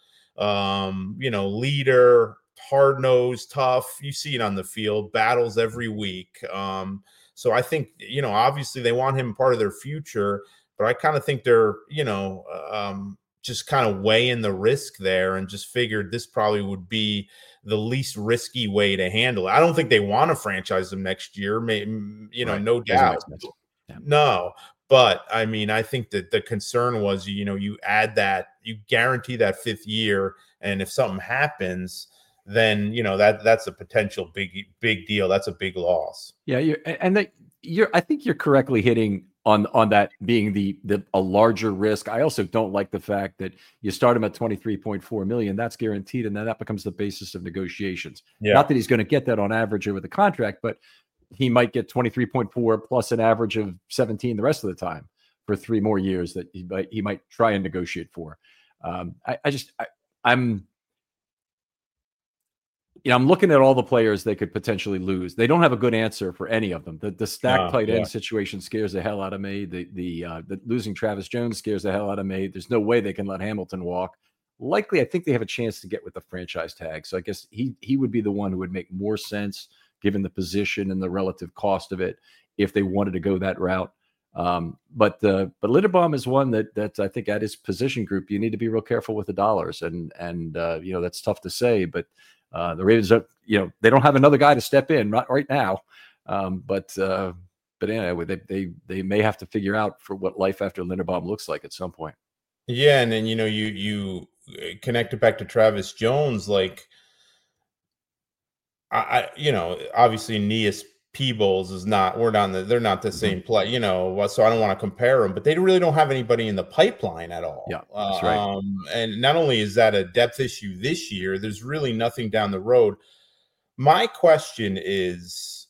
leader, hard-nosed, tough. You see it on the field, battles every week. So I think, obviously they want him part of their future, but I kind of think they're, just kind of weighing the risk there and just figured this probably would be the least risky way to handle it. I don't think they want to franchise him next year, right. No doubt. Yeah. No, but I mean, I think that the concern was, you add that, you guarantee that 5th year, and if something happens, then, that's a potential big deal. That's a big loss. Yeah. I think you're correctly hitting on that being a larger risk. I also don't like the fact that you start him at 23.4 million. That's guaranteed, and then that becomes the basis of negotiations. Yeah. Not that he's going to get that on average over the contract, but he might get 23.4 plus an average of 17 the rest of the time for 3 more years that he might try and negotiate for. I'm looking at all the players they could potentially lose. They don't have a good answer for any of them. The stacked tight end situation scares the hell out of me. The losing Travis Jones scares the hell out of me. There's no way they can let Hamilton walk. Likely, I think they have a chance to get with the franchise tag. So I guess he would be the one who would make more sense given the position and the relative cost of it if they wanted to go that route. But Linderbaum is one that I think at his position group, you need to be real careful with the dollars. And that's tough to say, but the Ravens are, they don't have another guy to step in right now. But anyway, they may have to figure out for what life after Linderbaum looks like at some point. Yeah. And then, you connect it back to Travis Jones, like obviously Neas Peebles is not, they're not the same play, so I don't want to compare them, but they really don't have anybody in the pipeline at all. Yeah, that's right. And not only is that a depth issue this year, there's really nothing down the road. My question is,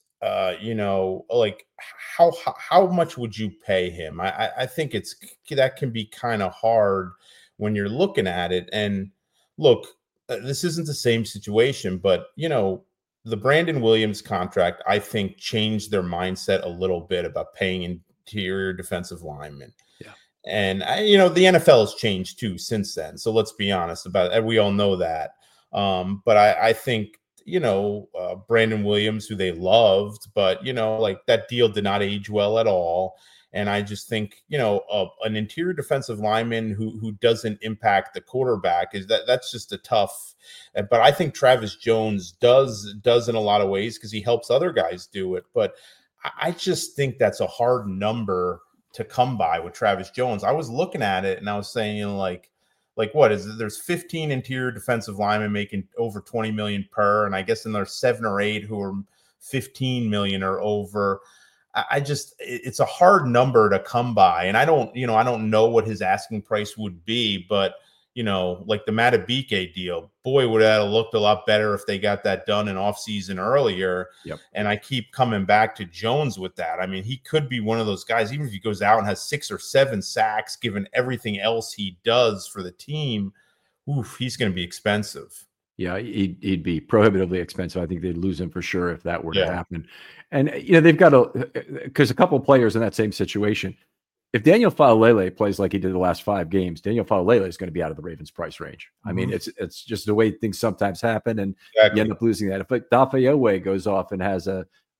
like how much would you pay him? I think that can be kind of hard when you're looking at it. And look, this isn't the same situation, but the Brandon Williams contract, I think, changed their mindset a little bit about paying interior defensive linemen. Yeah. And the NFL has changed too since then. So let's be honest about it. We all know that. But I think, Brandon Williams, who they loved, but, like that deal did not age well at all. And I just think, an interior defensive lineman who doesn't impact the quarterback that's just a tough. But I think Travis Jones does in a lot of ways because he helps other guys do it. But I just think that's a hard number to come by with Travis Jones. I was looking at it and I was saying, like what is it? There's 15 interior defensive linemen making over 20 million per, and I guess then there's 7 or 8 who are 15 million or over. It's a hard number to come by. And I don't know what his asking price would be, but like the Matabike deal, boy, would that have looked a lot better if they got that done in off season earlier. Yep. And I keep coming back to Jones with that. I mean, he could be one of those guys, even if he goes out and has 6 or 7 sacks, given everything else he does for the team. Oof, he's going to be expensive. Yeah, he'd be prohibitively expensive. I think they'd lose him for sure if that were to happen. And they've got because a couple of players in that same situation. If Daniel Faalele plays like he did the last 5 games, Daniel Faalele is going to be out of the Ravens' price range. I mean, it's just the way things sometimes happen, and you end up losing that. If Dafayowe goes off and has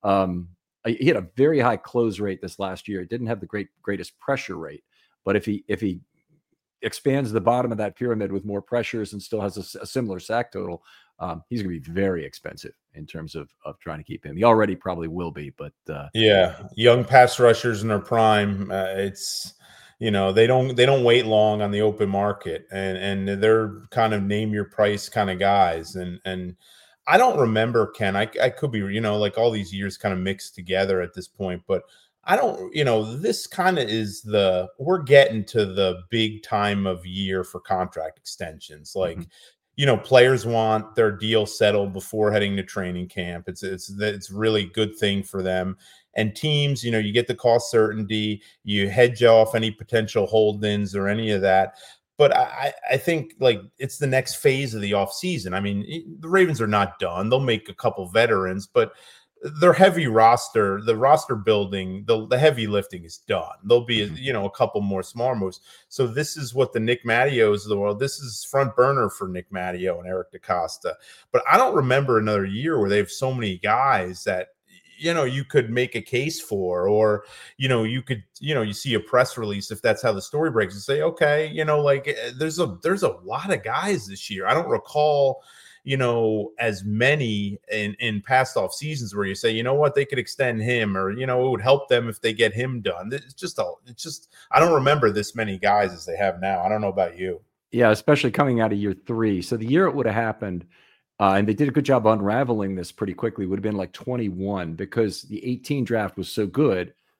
he had a very high close rate this last year. He didn't have the greatest pressure rate, but if he expands the bottom of that pyramid with more pressures and still has a similar sack total, he's going to be very expensive in terms of trying to keep him. He already probably will be, but young pass rushers in their prime, it's they don't wait long on the open market, and they're kind of name your price kind of guys. And I don't remember, Ken, I could be like all these years kind of mixed together at this point, but I don't, this kind of is we're getting to the big time of year for contract extensions. Like, players want their deal settled before heading to training camp. It's really good thing for them. And teams, you get the cost certainty, you hedge off any potential hold-ins or any of that. But I think like it's the next phase of the offseason. I mean, the Ravens are not done. They'll make a couple veterans, but their heavy roster, the roster building, the heavy lifting is done. There'll be, a couple more small moves. So this is what the Nick Mattios of the world, this is front burner for Nick Mattio and Eric DeCosta. But I don't remember another year where they have so many guys that, you could make a case for, or, you could, you see a press release, if that's how the story breaks, and say, okay, like there's a lot of guys this year. I don't recall, as many in past off seasons where you say, you know what, they could extend him, or, it would help them if they get him done. It's just, I don't remember this many guys as they have now. I don't know about you. Yeah, especially coming out of year 3. So the year it would have happened, and they did a good job unraveling this pretty quickly, would have been like 21, because the 18 draft was so good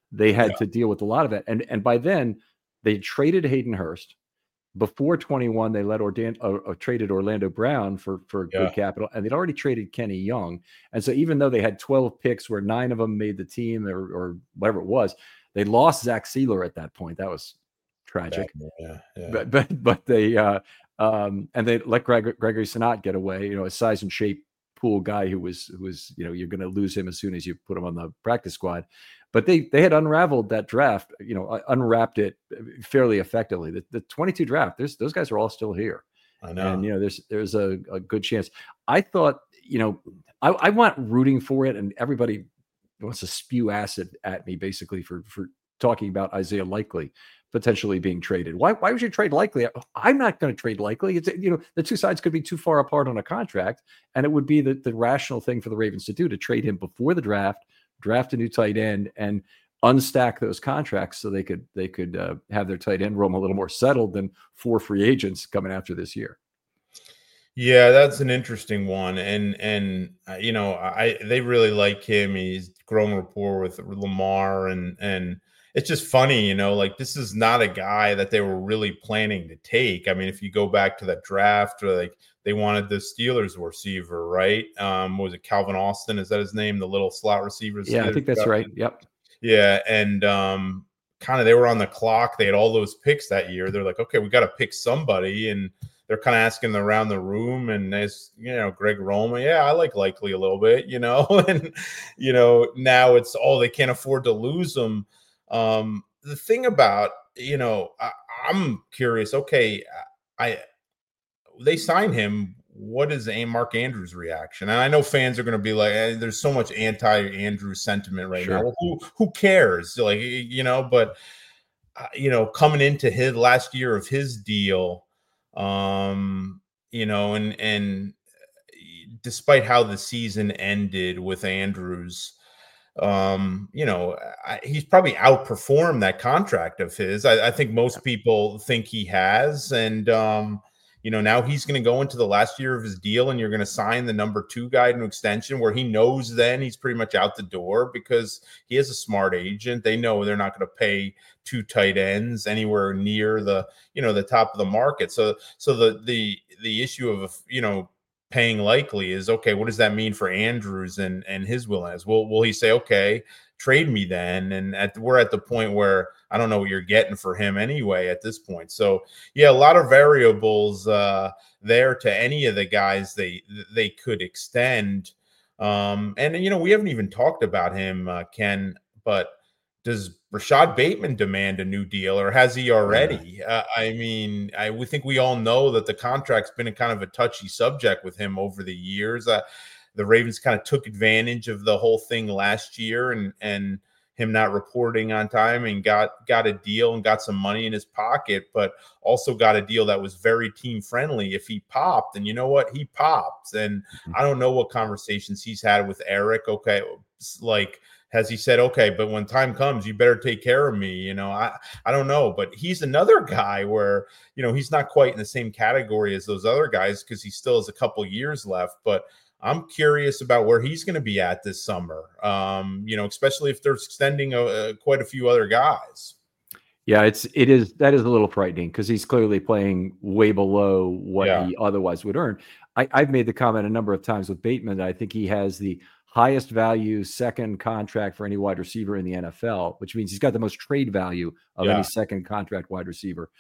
they had to deal with a lot of it. And by then, they traded Hayden Hurst. Before 21, they traded Orlando Brown for good capital, and they'd already traded Kenny Young. And so even though they had 12 picks where 9 of them made the team or whatever it was, they lost Zach Sealer at that point. That was tragic. But they and they let Gregory Sinat get away, a size and shape pool guy who was you're going to lose him as soon as you put him on the practice squad. But they had unraveled that draft, unwrapped it fairly effectively. The 22 draft, those guys are all still here. I know. And, there's a good chance. I thought, I want rooting for it, and everybody wants to spew acid at me basically for talking about Isaiah Likely potentially being traded. Why would you trade Likely? I'm not going to trade Likely. It's, the two sides could be too far apart on a contract, and it would be the rational thing for the Ravens to do, to trade him before the draft, draft a new tight end, and unstack those contracts so they could have their tight end room a little more settled than 4 free agents coming after this year. Yeah, that's an interesting one, and they really like him. He's grown rapport with Lamar, and it's just funny, this is not a guy that they were really planning to take. I mean, if you go back to that draft, they wanted the Steelers receiver, right? What was it, Calvin Austin? Is that his name? The little slot receiver? Yeah, I think that's right. Yep. Yeah, and kind of they were on the clock. They had all those picks that year. They're like, okay, we got to pick somebody, and they're kind of asking around the room, and as Greg Roma, I like Likely a little bit, and now it's they can't afford to lose them. The thing about I'm curious. Okay, they signed him. What is Mark Andrews' reaction? And I know fans are going to be like, there's so much anti-Andrews sentiment right now. Well, who cares? But coming into his last year of his deal, and despite how the season ended with Andrews, he's probably outperformed that contract of his. I think most people think he has, and now he's going to go into the last year of his deal, and you're going to sign the number 2 guy to an extension where he knows then he's pretty much out the door because he has a smart agent. They know they're not going to pay 2 tight ends anywhere near the top of the market. So the issue of paying Likely is, okay, what does that mean for Andrews and his willingness? Will he say, okay, trade me then? And we're at the point where I don't know what you're getting for him anyway at this point. So a lot of variables there to any of the guys they could extend. And we haven't even talked about him, Ken, but does Rashad Bateman demand a new deal, or has he already? We think we all know that the contract's been a kind of a touchy subject with him over the years. The Ravens kind of took advantage of the whole thing last year and him not reporting on time, and got a deal and got some money in his pocket, but also got a deal that was very team friendly if he popped. And you know what? He popped. And I don't know what conversations he's had with Eric. Okay, has he said, okay, but when time comes, you better take care of me? I don't know, but he's another guy where, he's not quite in the same category as those other guys because he still has a couple years left. But I'm curious about where he's going to be at this summer, especially if they're extending quite a few other guys. Yeah, that is a little frightening because he's clearly playing way below what he otherwise would earn. I've made the comment a number of times with Bateman that I think he has the highest value second contract for any wide receiver in the NFL, which means he's got the most trade value of any second contract wide receiver.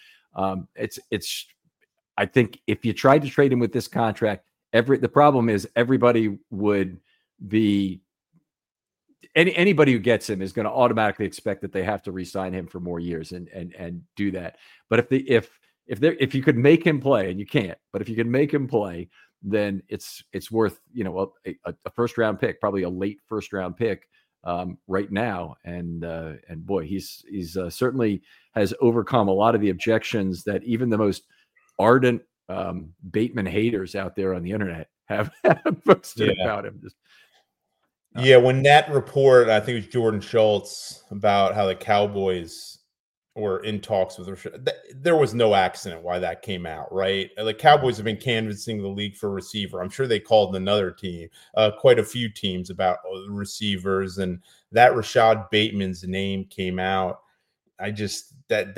I think if you tried to trade him with this contract, the problem is everybody would be anybody who gets him is going to automatically expect that they have to re-sign him for more years and do that. But if you could make him play, and you can't, but if you can make him play, then it's worth a first round pick, probably a late first round pick right now. And boy, he's certainly has overcome a lot of the objections that even the most ardent Bateman haters out there on the internet have posted about him. When that report, I think it was Jordan Schultz, about how the Cowboys were in talks with Rashad, there was no accident why that came out, right? The Cowboys have been canvassing the league for a receiver. I'm sure they called another team, quite a few teams, about receivers, and that Rashad Bateman's name came out, I just that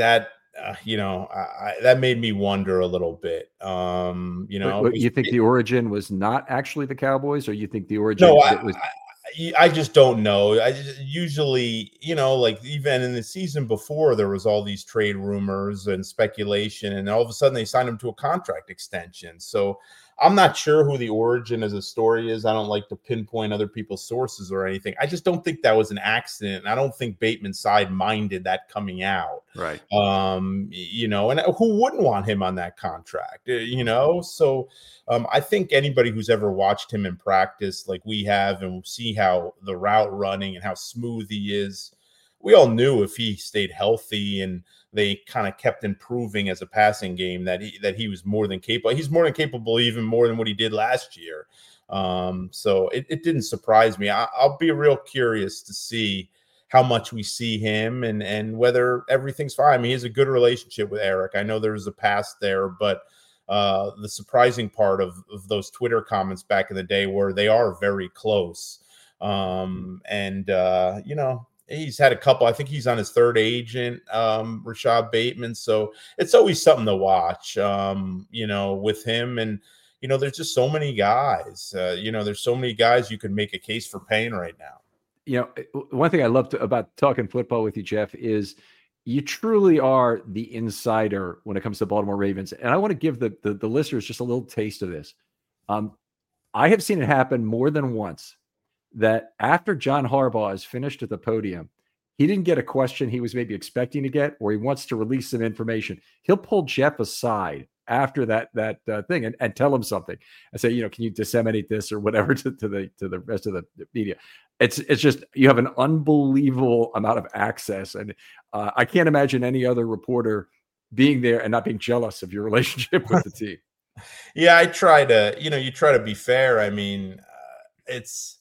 made me wonder a little bit. You think the origin was not actually the Cowboys, or you think the origin? No, was... I just don't know. I just usually, like even in the season before, there was all these trade rumors and speculation, and all of a sudden they signed him to a contract extension. So I'm not sure who the origin as a story is. I don't like to pinpoint other people's sources or anything. I just don't think that was an accident. I don't think Bateman's side minded that coming out. Right. And who wouldn't want him on that contract? So I think anybody who's ever watched him in practice like we have and see how the route running and how smooth he is, we all knew if he stayed healthy and they kind of kept improving as a passing game that he was more than capable. He's more than capable, even more than what he did last year. So it didn't surprise me. I'll be real curious to see how much we see him and whether everything's fine. I mean, he has a good relationship with Eric. I know there's a past there, but the surprising part of those Twitter comments back in the day were they are very close. He's had a couple. I think he's on his third agent, Rashad Bateman. So it's always something to watch, with him. And, there's just so many guys. There's so many guys you could make a case for paying right now. One thing I love about talking football with you, Jeff, is you truly are the insider when it comes to Baltimore Ravens. And I want to give the listeners just a little taste of this. I have seen it happen more than once that after John Harbaugh is finished at the podium, he didn't get a question he was maybe expecting to get, or he wants to release some information. He'll pull Jeff aside after that thing and tell him something and say, can you disseminate this or whatever to the rest of the media? It's just, you have an unbelievable amount of access. And I can't imagine any other reporter being there and not being jealous of your relationship with the team. Yeah, I try to, you try to be fair. I mean, it's,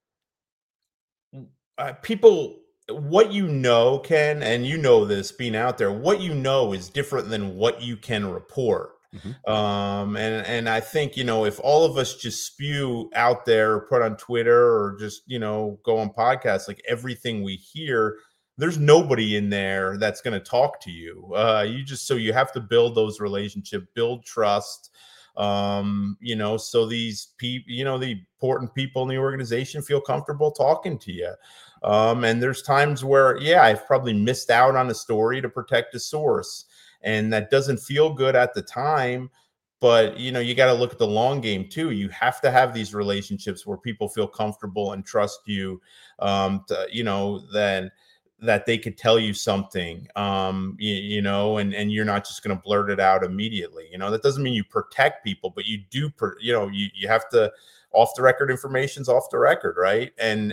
people, what Ken, and this being out there, what is different than what you can report. Mm-hmm. And I think, if all of us just spew out there or put on Twitter or just, go on podcasts, like everything we hear, there's nobody in there that's going to talk to you. So you have to build those relationships, build trust. So these people, the important people in the organization feel comfortable talking to you. And there's times where, I've probably missed out on a story to protect a source, and that doesn't feel good at the time, but you got to look at the long game too. You have to have these relationships where people feel comfortable and trust you, then that they could tell you something, and you're not just going to blurt it out immediately. That doesn't mean you protect people, but you do, you have to, off the record information's off the record. Right. And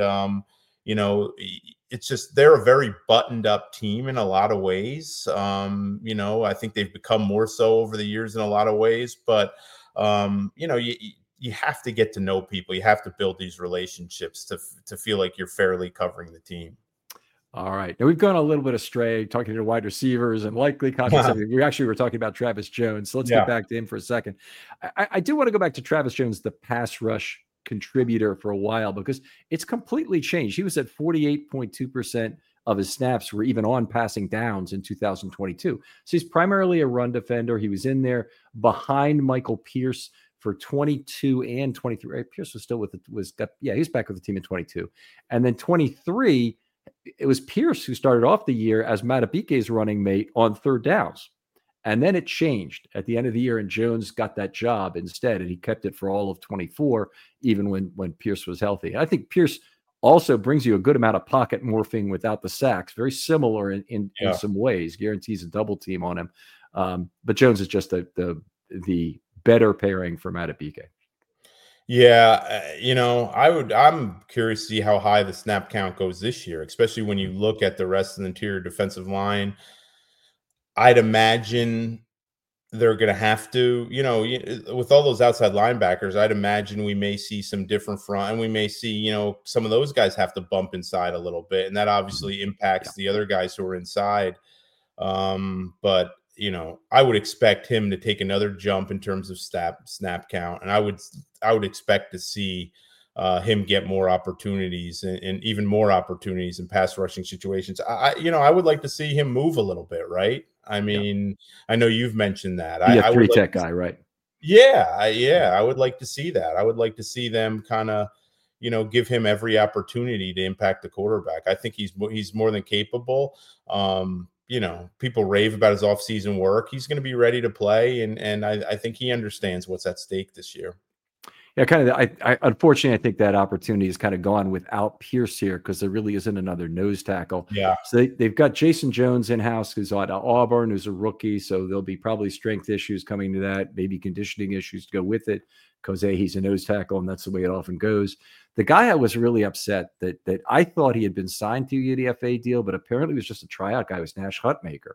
it's just, they're a very buttoned up team in a lot of ways. I think they've become more so over the years in a lot of ways, but, you have to get to know people. You have to build these relationships to feel like you're fairly covering the team. All right. Now we've gone a little bit astray talking to wide receivers and likely contracts. We actually were talking about Travis Jones. So let's get back to him for a second. I do want to go back to Travis Jones, the pass rush contributor, for a while, because it's completely changed. He was at 48.2% of his snaps were even on passing downs in 2022. So he's primarily a run defender. He was in there behind Michael Pierce for 22 and 23. Pierce was still he was back with the team in 22. And then 23, it was Pierce who started off the year as Madubuike's running mate on third downs. And then it changed at the end of the year, and Jones got that job instead, and he kept it for all of 24, even when Pierce was healthy. I think Pierce also brings you a good amount of pocket morphing without the sacks, very similar in some ways, guarantees a double team on him. But Jones is just the better pairing for Madubuike. Yeah, I'm curious to see how high the snap count goes this year, especially when you look at the rest of the interior defensive line. I'd imagine they're going to have to, with all those outside linebackers, I'd imagine we may see some different front, and we may see, some of those guys have to bump inside a little bit, and that obviously impacts the other guys who are inside. But I would expect him to take another jump in terms of snap count, and I would expect to see him get more opportunities and even more opportunities in pass rushing situations. I would like to see him move a little bit, right? I mean, I know you've mentioned that. Be a I would three-tech guy, right? I would like to see that. I would like to see them kind of, give him every opportunity to impact the quarterback. I think he's more than capable. People rave about his offseason work. He's going to be ready to play, and I think he understands what's at stake this year. Yeah, kind of. I unfortunately, I think that opportunity is kind of gone without Pierce here because there really isn't another nose tackle. Yeah. So they've got Jason Jones in house, who's at Auburn, who's a rookie. So there'll be probably strength issues coming to that, maybe conditioning issues to go with it. Because he's a nose tackle, and that's the way it often goes. The guy I was really upset that I thought he had been signed to a UDFA deal, but apparently it was just a tryout guy. Was Nash Hutmaker.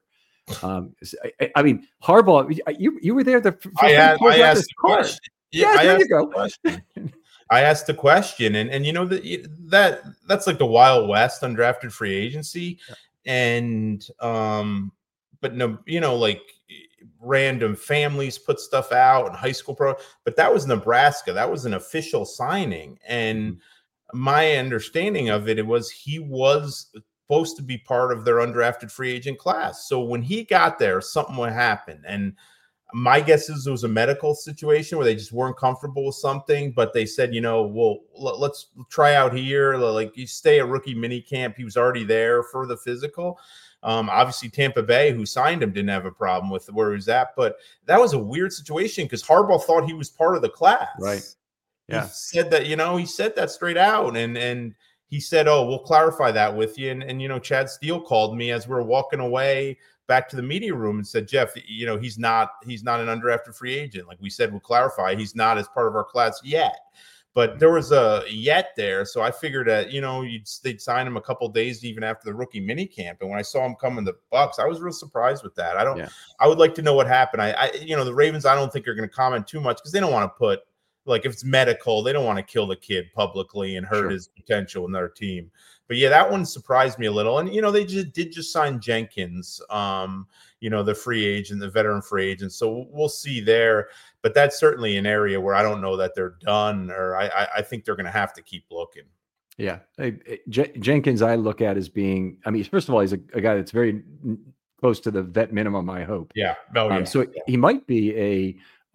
I mean, Harbaugh, you were there. I asked the question. Yeah, there you go. I asked the question, and that's like the Wild West undrafted free agency, and but no, like random families put stuff out and high school but that was Nebraska. That was an official signing, and my understanding of it was he was supposed to be part of their undrafted free agent class. So when he got there, something would happen, and my guess is it was a medical situation where they just weren't comfortable with something, but they said, let's try out here. Like, you stay at rookie mini camp. He was already there for the physical. Obviously Tampa Bay, who signed him, didn't have a problem with where he was at, but that was a weird situation because Harbaugh thought he was part of the class. Right. Yeah. He said that, he said that straight out. And he said, oh, we'll clarify that with you. And Chad Steele called me as we were walking away back to the media room and said, Jeff, he's not an undrafted free agent. Like we said, we'll clarify. He's not as part of our class yet. But there was a yet there. So I figured that, they'd sign him a couple of days even after the rookie mini camp. And when I saw him come in the Bucs, I was real surprised with that. I would like to know what happened. The Ravens, I don't think are going to comment too much because they don't want to put, like, if it's medical, they don't want to kill the kid publicly and hurt his potential in their team. But yeah, that one surprised me a little. And, they just sign Jenkins, the free agent, the veteran free agent. So we'll see there. But that's certainly an area where I don't know that they're done, or I think they're going to have to keep looking. Yeah. Jenkins, I look at as being, first of all, he's a guy that's very close to the vet minimum, I hope. Yeah. So he might be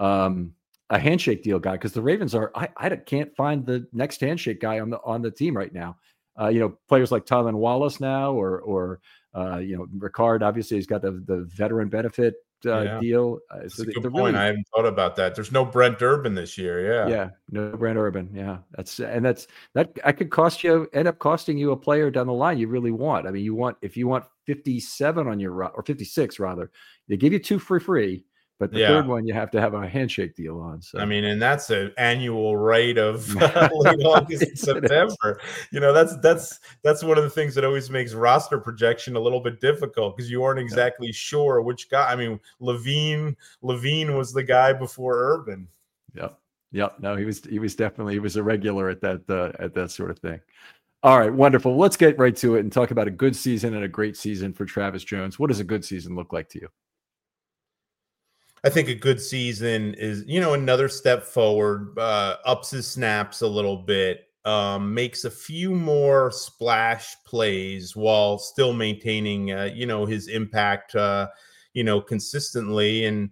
a handshake deal guy because the Ravens are, I can't find the next handshake guy on the team right now. Players like Tylan Wallace now, or Ricard, obviously he's got the veteran benefit deal. That's a good point. I haven't thought about that. There's no Brent Urban this year. Yeah. No Brent Urban. Yeah. That could end up costing you a player down the line you really want. If you want 57 on your, or 56 rather, they give you 2 for free. But the third one, you have to have a handshake deal on. So and that's an annual rate of late August and September. That's one of the things that always makes roster projection a little bit difficult because you aren't exactly sure which guy. Levine was the guy before Urban. Yep. No, he was definitely a regular at that sort of thing. All right, wonderful. Let's get right to it and talk about a good season and a great season for Travis Jones. What does a good season look like to you? I think a good season is, another step forward, ups his snaps a little bit, makes a few more splash plays while still maintaining, his impact, consistently. And,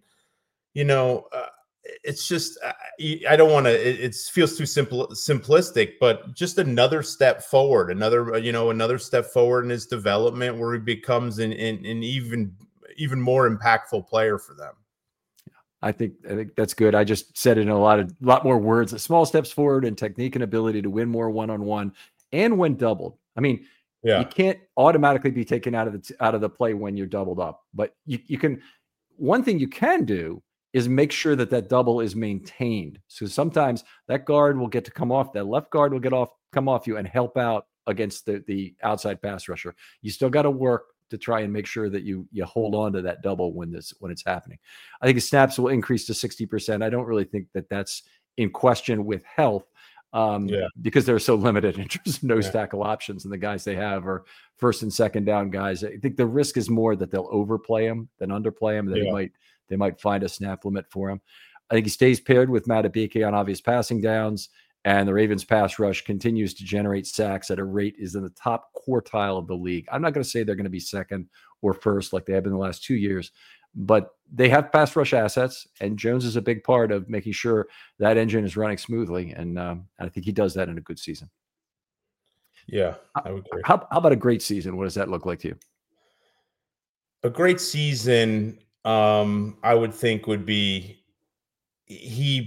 it's just, I don't want to, it feels too simplistic, but just another step forward, another step forward in his development where he becomes an even more impactful player for them. I think that's good. I just said it in a lot more words. Small steps forward in technique and ability to win more one-on-one and when doubled. You can't automatically be taken out of the play when you're doubled up, but you can. One thing you can do is make sure that double is maintained. So sometimes that guard will get to come off. That left guard will come off you and help out against the outside pass rusher. You still got to work to try and make sure that you hold on to that double when it's happening. I think his snaps will increase to 60%. I don't really think that that's in question with health because they're so limited in terms of nose tackle options, and the guys they have are first and second down guys. I think the risk is more that they'll overplay him than underplay him. They might find a snap limit for him. I think he stays paired with Madubuike on obvious passing downs. And the Ravens pass rush continues to generate sacks at a rate is in the top quartile of the league. I'm not going to say they're going to be second or first like they have been the last 2 years, but they have pass rush assets, and Jones is a big part of making sure that engine is running smoothly. And I think he does that in a good season. Yeah, I would agree. How about a great season? What does that look like to you? A great season, I would think, would be he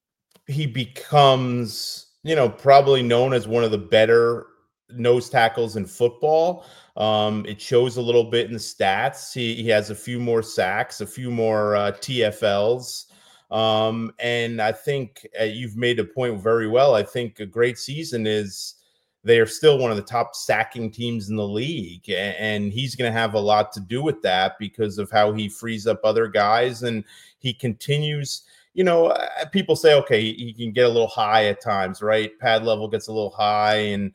becomes, probably known as one of the better nose tackles in football. It shows a little bit in the stats. He has a few more sacks, a few more TFLs. And I think you've made a point very well. I think a great season is they are still one of the top sacking teams in the league. And he's going to have a lot to do with that because of how he frees up other guys. And he continues, people say, okay, he can get a little high at times, right? Pad level gets a little high, and,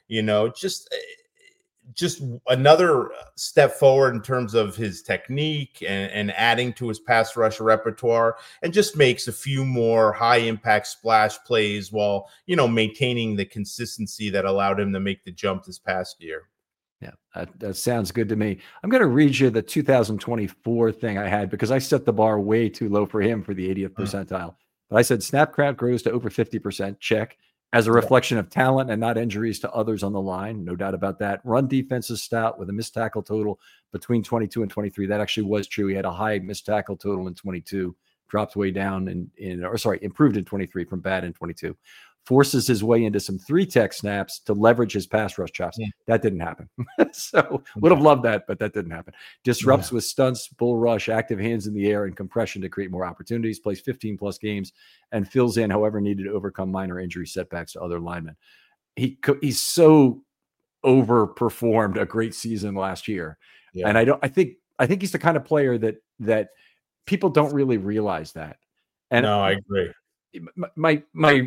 just another step forward in terms of his technique and adding to his pass rush repertoire, and just makes a few more high impact splash plays while, maintaining the consistency that allowed him to make the jump this past year. Yeah, that sounds good to me. I'm going to read you the 2024 thing I had because I set the bar way too low for him for the 80th percentile. But I said snap count grows to over 50%, check, as a reflection of talent and not injuries to others on the line. No doubt about that. Run defense is stout with a missed tackle total between 22 and 23. That actually was true. He had a high missed tackle total in 22, dropped way down improved in 23 from bad in 22. Forces his way into some 3-tech snaps to leverage his pass rush chops. Yeah. That didn't happen. So would have loved that, but that didn't happen. Disrupts with stunts, bull rush, active hands in the air, and compression to create more opportunities. Plays 15-plus games and fills in however needed to overcome minor injury setbacks to other linemen. He's so overperformed a great season last year, and I think he's the kind of player that people don't really realize that. And no, I agree. My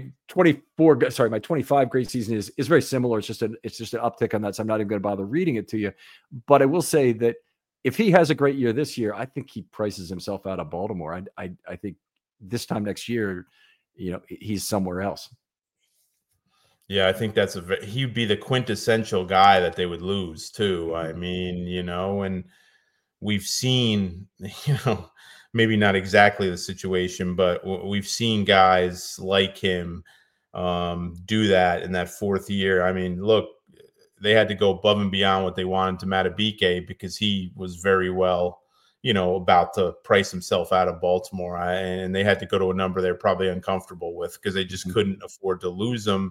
25 great season is very similar. It's just an uptick on that. So I'm not even going to bother reading it to you, but I will say that if he has a great year this year, I think he prices himself out of Baltimore. I think this time next year, he's somewhere else. Yeah, I think he'd be the quintessential guy that they would lose too. I mean, and we've seen, maybe not exactly the situation, but we've seen guys like him do that in that fourth year. I mean, look, they had to go above and beyond what they wanted to Matabike because he was very well, about to price himself out of Baltimore. And they had to go to a number they're probably uncomfortable with because they just couldn't afford to lose him.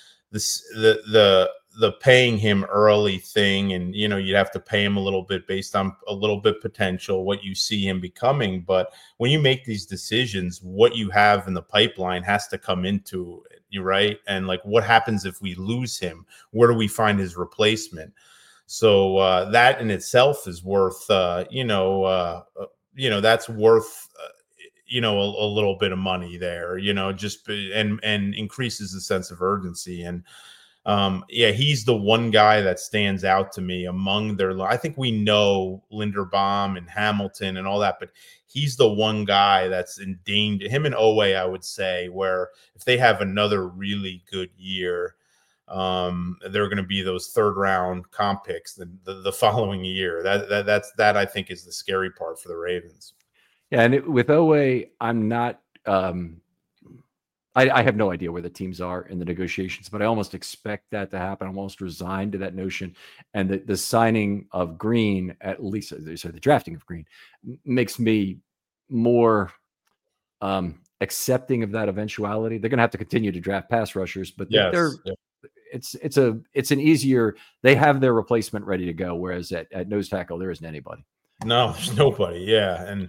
The paying him early thing, and you'd have to pay him a little bit based on a little bit potential what you see him becoming. But when you make these decisions, what you have in the pipeline has to come into it. You're right. And like, what happens if we lose him? Where do we find his replacement? So that in itself is worth that's worth a little bit of money there, just and increases the sense of urgency. And he's the one guy that stands out to me among I think we know Linderbaum and Hamilton and all that, but he's the one guy that's in danger. Him and Owe, I would say, where if they have another really good year, they're going to be those third round comp picks the following year. That I think is the scary part for the Ravens. Yeah, and with Owe, I'm not. I have no idea where the teams are in the negotiations, but I almost expect that to happen. I'm almost resigned to that notion. And the signing of Green, at least, the drafting of Green, makes me more accepting of that eventuality. They're going to have to continue to draft pass rushers, but it's an easier. They have their replacement ready to go, whereas at nose tackle there isn't anybody. No, there's nobody. Yeah, and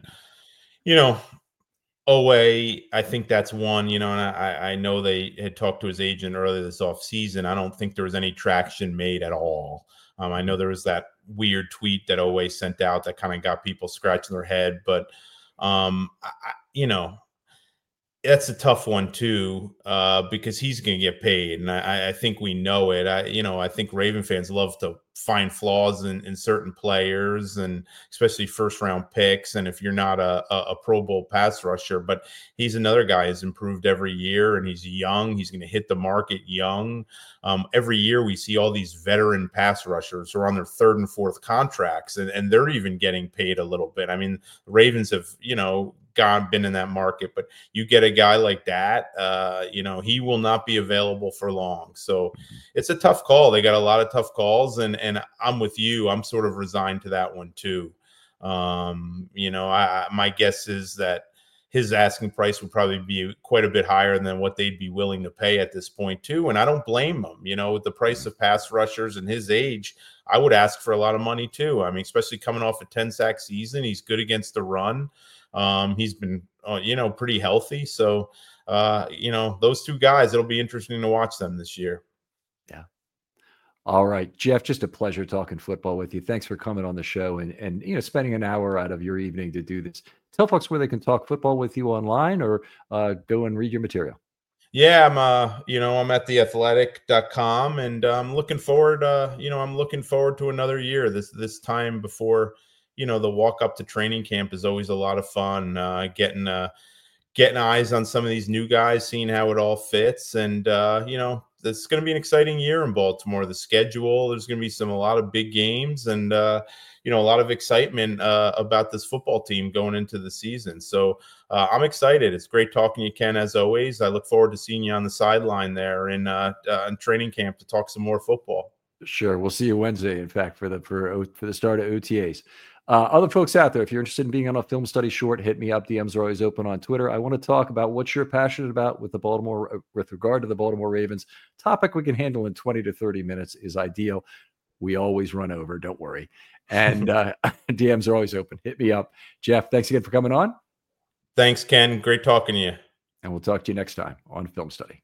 Owe, I think that's one, and I know they had talked to his agent earlier this offseason. I don't think there was any traction made at all. I know there was that weird tweet that Owe sent out that kind of got people scratching their head, but That's a tough one too, because he's going to get paid, and I think we know it. I think Raven fans love to find flaws in certain players, and especially first round picks. And if you're not a Pro Bowl pass rusher, but he's another guy who's improved every year, and he's young. He's going to hit the market young. Every year we see all these veteran pass rushers who are on their third and fourth contracts, and they're even getting paid a little bit. I mean, the Ravens have, been in that market, but you get a guy like that, he will not be available for long. So it's a tough call. They got a lot of tough calls, and I'm with you. I'm sort of resigned to that one too. My guess is that his asking price would probably be quite a bit higher than what they'd be willing to pay at this point too. And I don't blame him, with the price of pass rushers and his age, I would ask for a lot of money too. I mean, especially coming off a 10-sack season, he's good against the run. He's been, pretty healthy. So, those two guys, it'll be interesting to watch them this year. Yeah. All right, Jeff, just a pleasure talking football with you. Thanks for coming on the show and spending an hour out of your evening to do this. Tell folks where they can talk football with you online, or go and read your material. Yeah, I'm at theathletic.com, and I'm looking forward to another year. This time before, the walk up to training camp is always a lot of fun. Getting eyes on some of these new guys, seeing how it all fits, and it's going to be an exciting year in Baltimore. The schedule, there's going to be a lot of big games, and a lot of excitement about this football team going into the season. So I'm excited. It's great talking to you, Ken, as always. I look forward to seeing you on the sideline there in training camp to talk some more football. Sure, we'll see you Wednesday. In fact, for the start of OTAs. Other folks out there, if you're interested in being on a Film Study Short, hit me up. DMs are always open on Twitter. I want to talk about what you're passionate about with regard to the Baltimore Ravens. Topic we can handle in 20 to 30 minutes is ideal. We always run over, don't worry. And DMs are always open. Hit me up. Jeff, thanks again for coming on. Thanks, Ken. Great talking to you. And we'll talk to you next time on Film Study.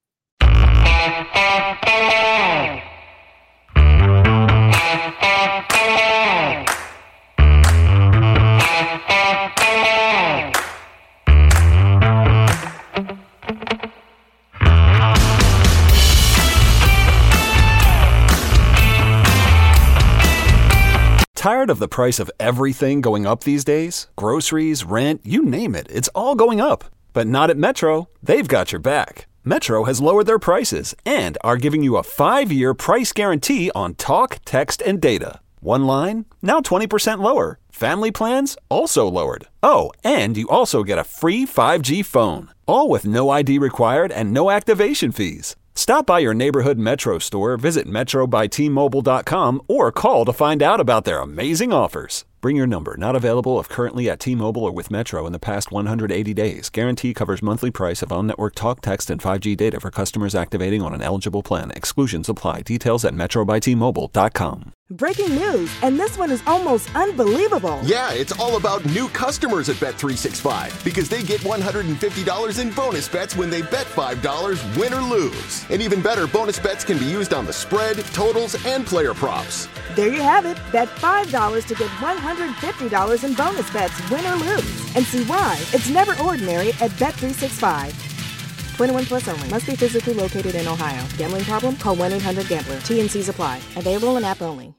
Tired of the price of everything going up these days? Groceries, rent, you name it, it's all going up. But not at Metro. They've got your back. Metro has lowered their prices and are giving you a 5-year price guarantee on talk, text, and data. One line, now 20% lower. Family plans, also lowered. Oh, and you also get a free 5G phone. All with no ID required and no activation fees. Stop by your neighborhood Metro store, visit metrobytmobile.com, or call to find out about their amazing offers. Bring your number. Not available if currently at T-Mobile or with Metro in the past 180 days. Guarantee covers monthly price of on-network talk, text, and 5G data for customers activating on an eligible plan. Exclusions apply. Details at metrobytmobile.com. Breaking news, and this one is almost unbelievable. Yeah, it's all about new customers at Bet365 because they get $150 in bonus bets when they bet $5, win or lose. And even better, bonus bets can be used on the spread, totals, and player props. There you have it. Bet $5 to get $150 in bonus bets, win or lose. And see why it's never ordinary at Bet365. 21 plus only. Must be physically located in Ohio. Gambling problem? Call 1-800-GAMBLER. T&Cs apply. Available in app only.